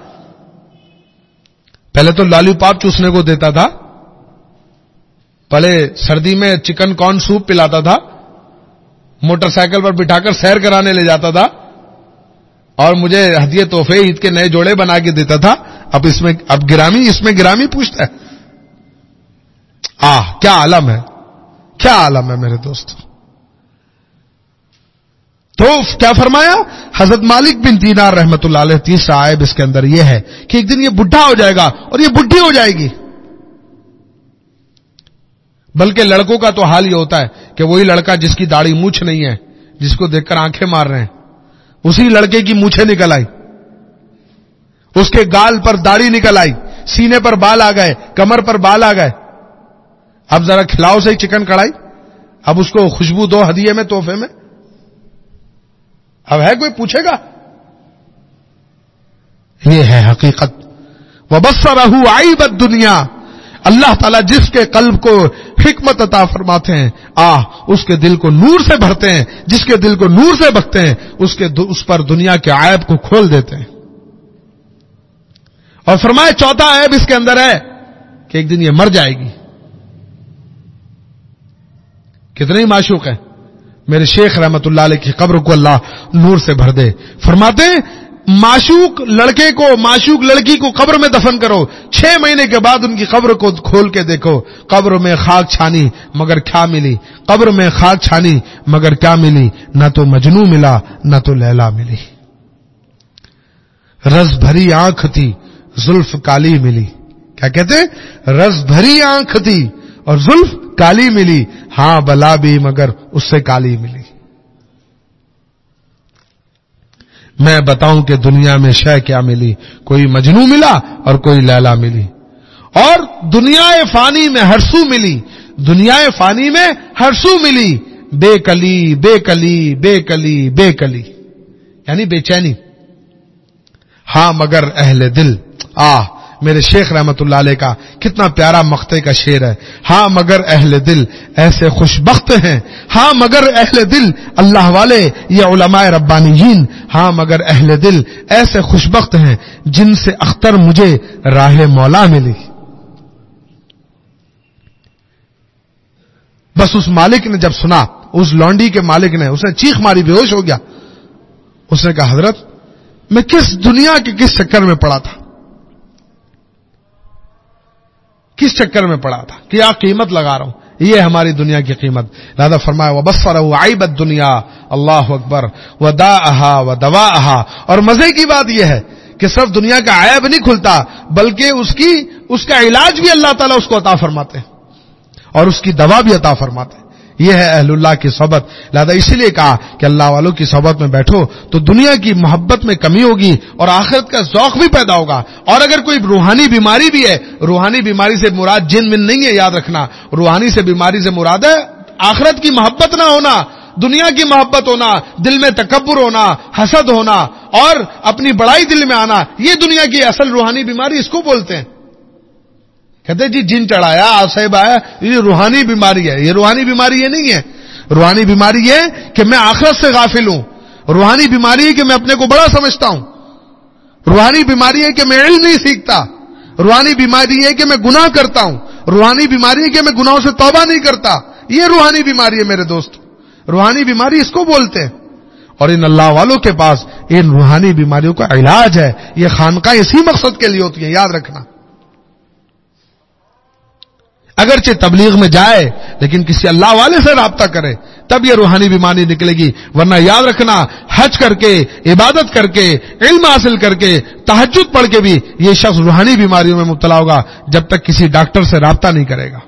پہلے تو لالی پاپ چوسنے کو دیتا تھا، پہلے سردی میں چکن کارن سوپ پلاتا تھا، موٹر سائیکل پر بٹھا کر سیر کرانے لے جاتا تھا اور مجھے ہدیے تحفے عید کے نئے جوڑے بنا کے دیتا تھا. اب گرامی پوچھتا ہے. کیا عالم ہے, کیا عالم ہے میرے دوست. تو کیا فرمایا حضرت مالک بن دینار رحمت اللہ علیہ, تیسرا عیب اس کے اندر یہ ہے کہ ایک دن یہ بڈھا ہو جائے گا اور یہ بڈھی ہو جائے گی. بلکہ لڑکوں کا تو حال یہ ہوتا ہے کہ وہی لڑکا جس کی داڑھی مونچھ نہیں ہے, جس کو دیکھ کر آنکھیں مار رہے ہیں, اسی لڑکے کی مونچھیں نکل آئی, اس کے گال پر داڑھی نکل آئی, سینے پر بال آ گئے, کمر پر بال آ گئے. اب ذرا کھلاؤ سے چکن کڑھائی, اب اس کو خوشبو دو ہدیے میں, تحفے میں. اب ہے کوئی پوچھے گا؟ یہ ہے حقیقت. وَبَصَّرَهُ عَيْبَ الدُّنْيَا, اللہ تعالیٰ جس کے قلب کو حکمت عطا فرماتے ہیں, اس کے دل کو نور سے بھرتے ہیں, جس کے دل کو نور سے بھرتے ہیں اس پر دنیا کے عیب کو کھول دیتے ہیں. اور فرمائے چوتھا عیب اس کے اندر ہے کہ ایک دن یہ مر جائے گی. کتنے ہی معشوق ہیں. میرے شیخ رحمت اللہ علیہ کی قبر کو اللہ نور سے بھر دے. فرماتے ہیں معشوق لڑکے کو, معشوق لڑکی کو قبر میں دفن کرو, 6 مہینے کے بعد ان کی قبر کو کھول کے دیکھو, قبر میں خاک چھانی مگر کیا ملی, قبر میں خاک چھانی مگر کیا ملی, نہ تو مجنوں ملا نہ تو لیلا ملی. رس بھری آنکھ تھی زلف کالی ملی. کیا کہتے ہیں؟ رس بھری آنکھ تھی اور زلف کالی ملی, ہاں بلا بھی مگر اس سے کالی ملی. میں بتاؤں کہ دنیا میں شے کیا ملی, کوئی مجنوں ملا اور کوئی لیلا ملی. اور دنیا فانی میں ہر سو ملی, دنیا فانی میں ہر سو ملی, بے کلی بے کلی بے کلی بے کلی, یعنی بے چینی. ہاں مگر اہل دل, میرے شیخ رحمت اللہ علیہ کا کتنا پیارا مقطع کا شعر ہے. ہاں مگر اہل دل ایسے خوش بخت ہیں, ہاں مگر اہل دل اللہ والے یہ علماء ربانیین, ہاں مگر اہل دل ایسے خوش بخت ہیں جن سے اختر مجھے راہ مولا ملی. بس اس مالک نے جب سنا, اس لونڈی کے مالک نے, اس نے چیخ ماری, بے ہوش ہو گیا. اس نے کہا حضرت میں کس دنیا کے کس چکر میں پڑا تھا, کس چکر میں پڑا تھا, کیا قیمت لگا رہا ہوں, یہ ہماری دنیا کی قیمت. لہذا فرمایا وَبَصَّرَهُ عَيْبَ الدُّنْيَا, اللہ اکبر, وَدَاءَهَا وَدَوَاءَهَا. اور مزے کی بات یہ ہے کہ صرف دنیا کا عیب نہیں کھلتا بلکہ اس کا علاج بھی اللہ تعالیٰ اس کو عطا فرماتے ہیں اور اس کی دوا بھی عطا فرماتے ہیں. یہ ہے اہل اللہ کی صحبت. لہذا اسی لیے کہا کہ اللہ والوں کی صحبت میں بیٹھو تو دنیا کی محبت میں کمی ہوگی اور آخرت کا ذوق بھی پیدا ہوگا. اور اگر کوئی روحانی بیماری بھی ہے, روحانی بیماری سے مراد جن من نہیں ہے, یاد رکھنا, روحانی سے بیماری سے مراد ہے آخرت کی محبت نہ ہونا, دنیا کی محبت ہونا, دل میں تکبر ہونا, حسد ہونا اور اپنی بڑائی دل میں آنا. یہ دنیا کی اصل روحانی بیماری اس کو بولتے ہیں. کہتے جی جن چڑھایا, آصیب آیا, یہ روحانی بیماری ہے. یہ روحانی بیماری یہ نہیں ہے. روحانی بیماری یہ کہ میں آخرت سے غافل ہوں. روحانی بیماری ہے کہ میں اپنے کو بڑا سمجھتا ہوں. روحانی بیماری ہے کہ میں علم نہیں سیکھتا. روحانی بیماری ہے کہ میں گناہ کرتا ہوں. روحانی بیماری ہے کہ میں گناہوں سے توبہ نہیں کرتا. یہ روحانی بیماری ہے میرے دوست. روحانی بیماری اس کو بولتے ہیں. اور ان اللہ والوں کے پاس ان روحانی بیماریوں کا علاج ہے. یہ خانقاہ اسی مقصد کے لیے ہوتی ہیں, یاد رکھنا. اگرچہ تبلیغ میں جائے لیکن کسی اللہ والے سے رابطہ کرے تب یہ روحانی بیماری نکلے گی. ورنہ یاد رکھنا, حج کر کے, عبادت کر کے, علم حاصل کر کے, تہجد پڑھ کے بھی یہ شخص روحانی بیماریوں میں مبتلا ہوگا جب تک کسی ڈاکٹر سے رابطہ نہیں کرے گا.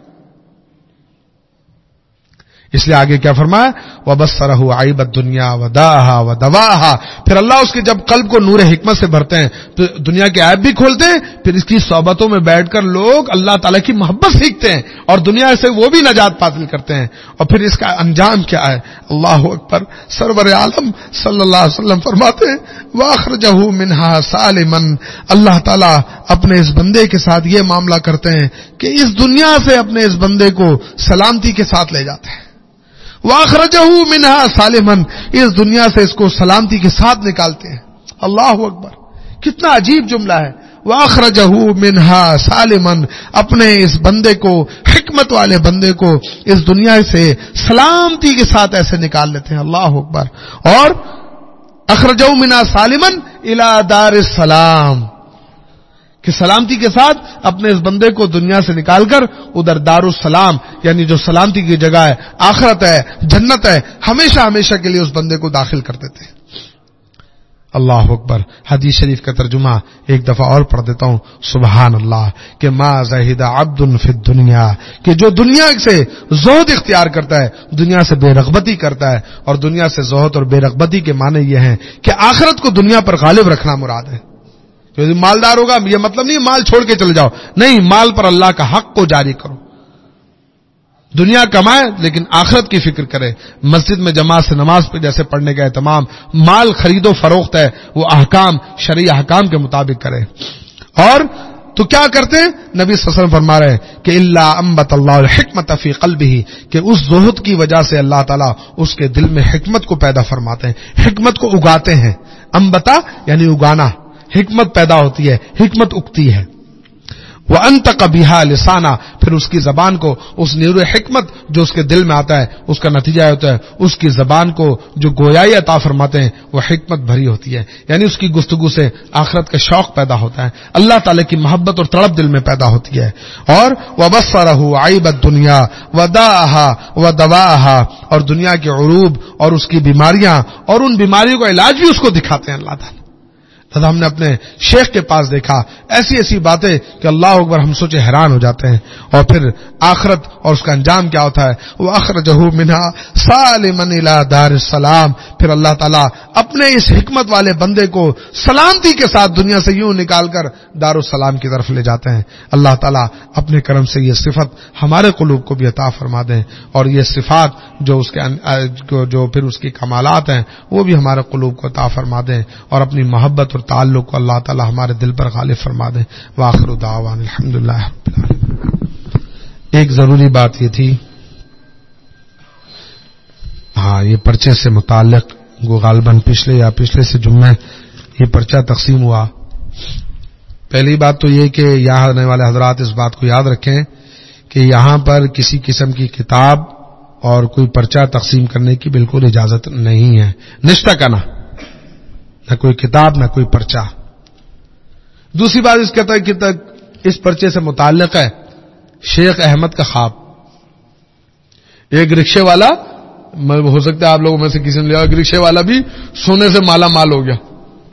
اس لیے آگے کیا فرمایا, وَبَصَّرَهُ عَيْبَ الدُّنْيَا وَدَاءَهَا وَدَوَاءَهَا. پھر اللہ اس کے جب قلب کو نور حکمت سے بھرتے ہیں تو دنیا کے عیب بھی کھولتے ہیں. پھر اس کی صحبتوں میں بیٹھ کر لوگ اللہ تعالیٰ کی محبت سیکھتے ہیں اور دنیا سے وہ بھی نجات حاصل کرتے ہیں. اور پھر اس کا انجام کیا ہے؟ اللہ اکبر. سرور عالم صلی اللہ علیہ وسلم فرماتے ہیں وَأَخْرَجَهُ مِنْهَا سَالِمًا. اللہ تعالیٰ اپنے اس بندے کے ساتھ یہ معاملہ کرتے ہیں کہ اس دنیا سے اپنے اس بندے کو سلامتی کے ساتھ لے جاتے ہیں. وَأَخْرَجَهُ مِنْهَا سَالِمًا. اس دنیا سے اس کو سلامتی کے ساتھ نکالتے ہیں. اللہ اکبر. کتنا عجیب جملہ ہے. وَأَخْرَجَهُ مِنْهَا سَالِمًا، اپنے اس بندے کو، حکمت والے بندے کو اس دنیا سے سلامتی کے ساتھ ایسے نکال لیتے ہیں. اللہ اکبر. اور اخرجہ منا سالمن الی دار السلام، کہ سلامتی کے ساتھ اپنے اس بندے کو دنیا سے نکال کر ادھر دار السلام، یعنی جو سلامتی کی جگہ ہے، آخرت ہے، جنت ہے، ہمیشہ ہمیشہ کے لیے اس بندے کو داخل کر دیتے ہیں. اللہ اکبر. حدیث شریف کا ترجمہ ایک دفعہ اور پڑھ دیتا ہوں. سبحان اللہ. کہ ما زہد عبد فی الدنیا، کہ جو دنیا سے زہد اختیار کرتا ہے، دنیا سے بے رغبتی کرتا ہے، اور دنیا سے زہد اور بے رغبتی کے معنی یہ ہیں کہ آخرت کو دنیا پر غالب رکھنا مراد ہے. جو مالدار ہوگا یہ مطلب نہیں مال چھوڑ کے چلے جاؤ، نہیں، مال پر اللہ کا حق کو جاری کرو. دنیا کمائے لیکن آخرت کی فکر کرے. مسجد میں جماعت سے نماز پہ جیسے پڑھنے کا اہتمام، مال خرید و فروخت ہے وہ احکام، شرعی احکام کے مطابق کرے. اور تو کیا کرتے ہیں؟ نبی صلی اللہ علیہ وسلم فرما رہے ہیں کہ الا انبت اللہ الحکمت فی قلبہ، کہ اس زہد کی وجہ سے اللہ تعالیٰ اس کے دل میں حکمت کو پیدا فرماتے ہیں، حکمت کو اگاتے ہیں. انبتا یعنی اگانا، حکمت پیدا ہوتی ہے، حکمت اگتی ہے. وَأَنْتَقَ بِهَا لِسَانًا، پھر اس کی زبان کو، اس نور حکمت جو اس کے دل میں آتا ہے اس کا نتیجہ ہوتا ہے اس کی زبان کو جو گویائی عطا فرماتے ہیں وہ حکمت بھری ہوتی ہے، یعنی اس کی گفتگو سے آخرت کا شوق پیدا ہوتا ہے، اللہ تعالی کی محبت اور تڑپ دل میں پیدا ہوتی ہے. اور وَبَصَّرَهُ عَيْبَ الدُّنْيَا وَدَاءَهَا وَدَوَاءَهَا، اور دنیا کے عروب اور اس کی بیماریاں اور ان بیماریوں کا علاج بھی اس کو دکھاتے ہیں اللہ تعالی. ہم نے اپنے شیخ کے پاس دیکھا ایسی ایسی باتیں کہ اللہ اکبر، ہم سوچے حیران ہو جاتے ہیں. اور پھر آخرت اور اس کا انجام کیا ہوتا ہے؟ وَأَخْرَجَهُ مِنْهَا سَالِمًا إِلَى دَارِ السَّلَام، پھر اللہ تعالیٰ اپنے اس حکمت والے بندے کو سلامتی کے ساتھ دنیا سے یوں نکال کر دار السلام کی طرف لے جاتے ہیں. اللہ تعالیٰ اپنے کرم سے یہ صفت ہمارے قلوب کو بھی عطا فرما دیں، اور یہ صفات جو اس کے جو پھر اس کی کمالات ہیں وہ بھی ہمارے قلوب کو عطا فرما دیں، اور اپنی محبت اور تعلق کو اللہ تعالی ہمارے دل پر غالب فرما دیں. وآخر دعوانا الحمدللہ رب العالمین. ایک ضروری بات یہ تھی، یہ پرچے سے متعلق غالباً پچھلے سے جمعے یہ پرچہ تقسیم ہوا. پہلی بات تو یہ کہ یہاں آنے والے حضرات اس بات کو یاد رکھیں کہ یہاں پر کسی قسم کی کتاب اور کوئی پرچہ تقسیم کرنے کی بالکل اجازت نہیں ہے. نشتہ کا نہ کوئی کتاب نہ کوئی پرچہ. دوسری بات اس کہتا ہے کہ اس پرچے سے متعلق ہے شیخ احمد کا خواب. ایک رکشے والا، ہو سکتا ہے آپ لوگوں میں سے کسی نے لیا، ایک رکشے والا بھی سونے سے مالا مال ہو گیا.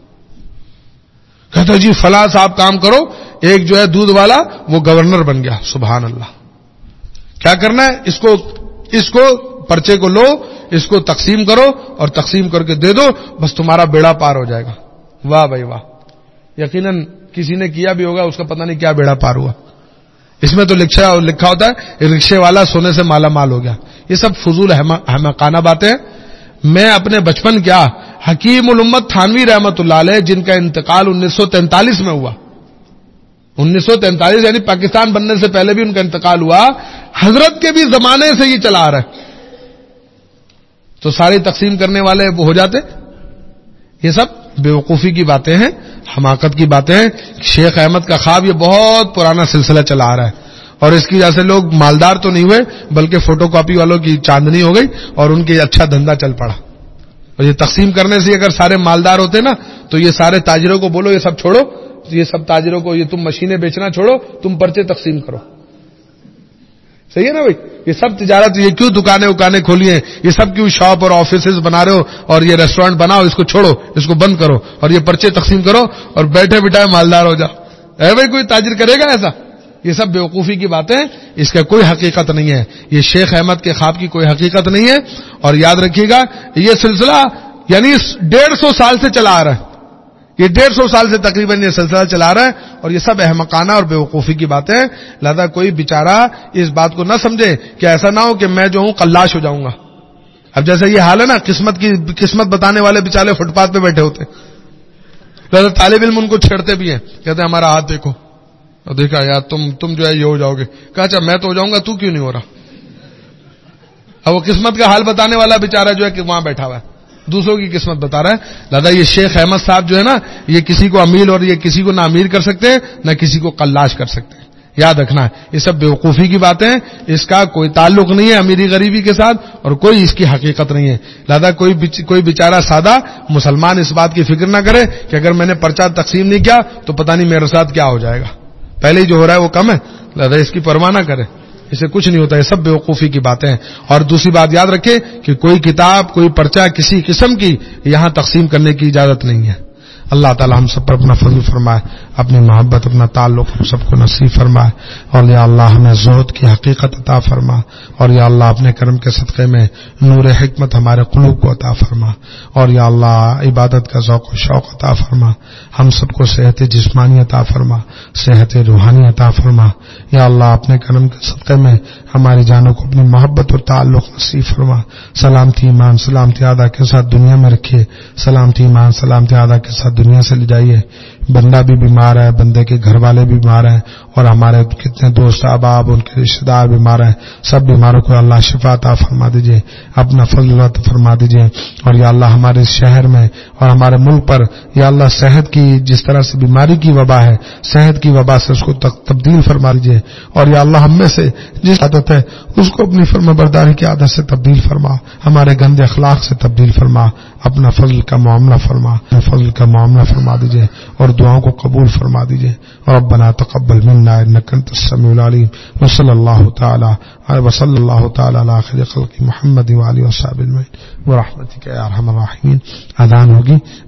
کہتا جی فلاں صاحب کام کرو. ایک جو ہے دودھ والا وہ گورنر بن گیا. سبحان اللہ. کیا کرنا ہے؟ اس کو پرچے کو لو، اس کو تقسیم کرو اور تقسیم کر کے دے دو، بس تمہارا بیڑا پار ہو جائے گا. واہ بھائی واہ. یقیناً کسی نے کیا بھی ہوگا، اس کا پتہ نہیں کیا بیڑا پار ہوا. اس میں تو لکھا ہوتا ہے رکشے والا سونے سے مالا مال ہو گیا. یہ سب فضول احمقانہ باتیں. میں اپنے بچپن کیا حکیم الامت تھانوی رحمت اللہ علیہ، جن کا انتقال 1943 میں ہوا، 1943 یعنی پاکستان بننے سے پہلے بھی ان کا انتقال ہوا، حضرت کے بھی زمانے سے یہ چلا آ رہا ہے. تو ساری تقسیم کرنے والے وہ ہو جاتے. یہ سب بیوقوفی کی باتیں ہیں، حماقت کی باتیں ہیں. شیخ احمد کا خواب یہ بہت پرانا سلسلہ چلا آ رہا ہے، اور اس کی وجہ سے لوگ مالدار تو نہیں ہوئے بلکہ فوٹو کاپی والوں کی چاندنی ہو گئی اور ان کے اچھا دھندا چل پڑا. اور یہ تقسیم کرنے سے اگر سارے مالدار ہوتے نا تو یہ سارے تاجروں کو بولو یہ سب چھوڑو، یہ سب تاجروں کو یہ تم مشینیں بیچنا چھوڑو، تم پرچے تقسیم کرو. صحیح ہے نا بھائی؟ یہ سب تجارت، یہ کیوں دکانیں کھولی ہیں، یہ سب کیوں شاپ اور آفیسز بنا رہے ہو اور یہ ریسٹورنٹ بناؤ، اس کو چھوڑو، اس کو بند کرو اور یہ پرچے تقسیم کرو اور بیٹھے بٹھائے مالدار ہو جاؤ. بھائی کوئی تاجر کرے گا ایسا؟ یہ سب بیوقوفی کی باتیں، اس کا کوئی حقیقت نہیں ہے. یہ شیخ احمد کے خواب کی کوئی حقیقت نہیں ہے. اور یاد رکھیے گا یہ سلسلہ یعنی 150 سال سے چلا آ رہا ہے. یہ 150 سال سے تقریباً یہ سلسلہ چلا رہا ہے اور یہ سب احمقانہ اور بیوقوفی کی باتیں ہیں. لہذا کوئی بیچارہ اس بات کو نہ سمجھے کہ ایسا نہ ہو کہ میں جو ہوں قلاش ہو جاؤں گا. اب جیسا یہ حال ہے نا، قسمت بتانے والے بیچارے فٹ پاتھ پہ بیٹھے ہوتے، لہذا طالب علم ان کو چھیڑتے بھی ہیں، کہتے ہیں ہمارا ہاتھ دیکھو. اور دیکھا یار تم جو ہے یہ ہو جاؤ گے. کہا اچھا میں تو ہو جاؤں گا، تو کیوں نہیں ہو رہا؟ اب وہ قسمت کا حال بتانے والا بیچارہ جو ہے کہ وہاں بیٹھا ہوا ہے. دوسروں کی قسمت بتا رہا ہے. لہذا یہ شیخ احمد صاحب جو ہے نا، یہ کسی کو امیر اور یہ کسی کو نہ امیر کر سکتے ہیں، نہ کسی کو قلاش کر سکتے ہیں. یاد رکھنا ہے، یہ سب بیوقوفی کی باتیں ہیں، اس کا کوئی تعلق نہیں ہے امیری غریبی کے ساتھ اور کوئی اس کی حقیقت نہیں ہے. لہذا کوئی بیچارہ سادہ مسلمان اس بات کی فکر نہ کرے کہ اگر میں نے پرچہ تقسیم نہیں کیا تو پتہ نہیں میرے ساتھ کیا ہو جائے گا، پہلے ہی جو ہو رہا ہے وہ کم ہے. لہذا اس کی پرواہ نہ کرے، اسے کچھ نہیں ہوتا. یہ سب بیوقوفی کی باتیں ہیں. اور دوسری بات یاد رکھے کہ کوئی کتاب، کوئی پرچہ کسی قسم کی یہاں تقسیم کرنے کی اجازت نہیں ہے. اللہ تعالی ہم سب پر اپنا فضل فرمائے، اپنی محبت، اپنا تعلق ہم سب کو نصیب فرمائے. اور یا اللہ ہمیں زہد کی حقیقت عطا فرما، اور یا اللہ اپنے کرم کے صدقے میں نور حکمت ہمارے قلوب کو عطا فرما، اور یا اللہ عبادت کا ذوق و شوق عطا فرما. ہم سب کو صحت جسمانی عطا فرما، صحت روحانی عطا فرما. یا اللہ اپنے کرم کے صدقے میں ہماری جانوں کو اپنی محبت اور تعلق نصیب فرما. سلامتی ایمان سلامتی اعلیٰ کے ساتھ دنیا میں رکھیے، سلامتی ایمان سلامتی اعلیٰ کے ساتھ دنیا سے لے جائیے. بندہ بھی بیمار ہے، بندے کے گھر والے بھی بیمار ہیں، اور ہمارے کتنے دوست احباب، ان کے رشتہ دار بیمار ہیں. سب بیماروں کو اللہ شفا عطا فرما دیجئے، اپنا فضل عطا فرما دیجئے. اور یا اللہ ہمارے شہر میں اور ہمارے ملک پر یا اللہ صحت کی جس طرح سے بیماری کی وبا ہے، صحت کی وبا سے اس کو تبدیل فرما دیجئے. اور یا اللہ ہم میں سے جس عادت ہے اس کو اپنی فرمانبرداری کی عادت سے تبدیل فرما، ہمارے گندے اخلاق سے تبدیل فرما. اپنا فضل کا معاملہ فرما، فضل کا معاملہ فرما دیجئے اور دعاؤں کو قبول فرما دیجئے. ربنا تقبل منا انك انت السميع العليم. وصلى الله تعالى على خير خلق محمد وعلى اله وصحبه اجمعين برحمتك يا ارحم الراحمين. اذان ہوگی.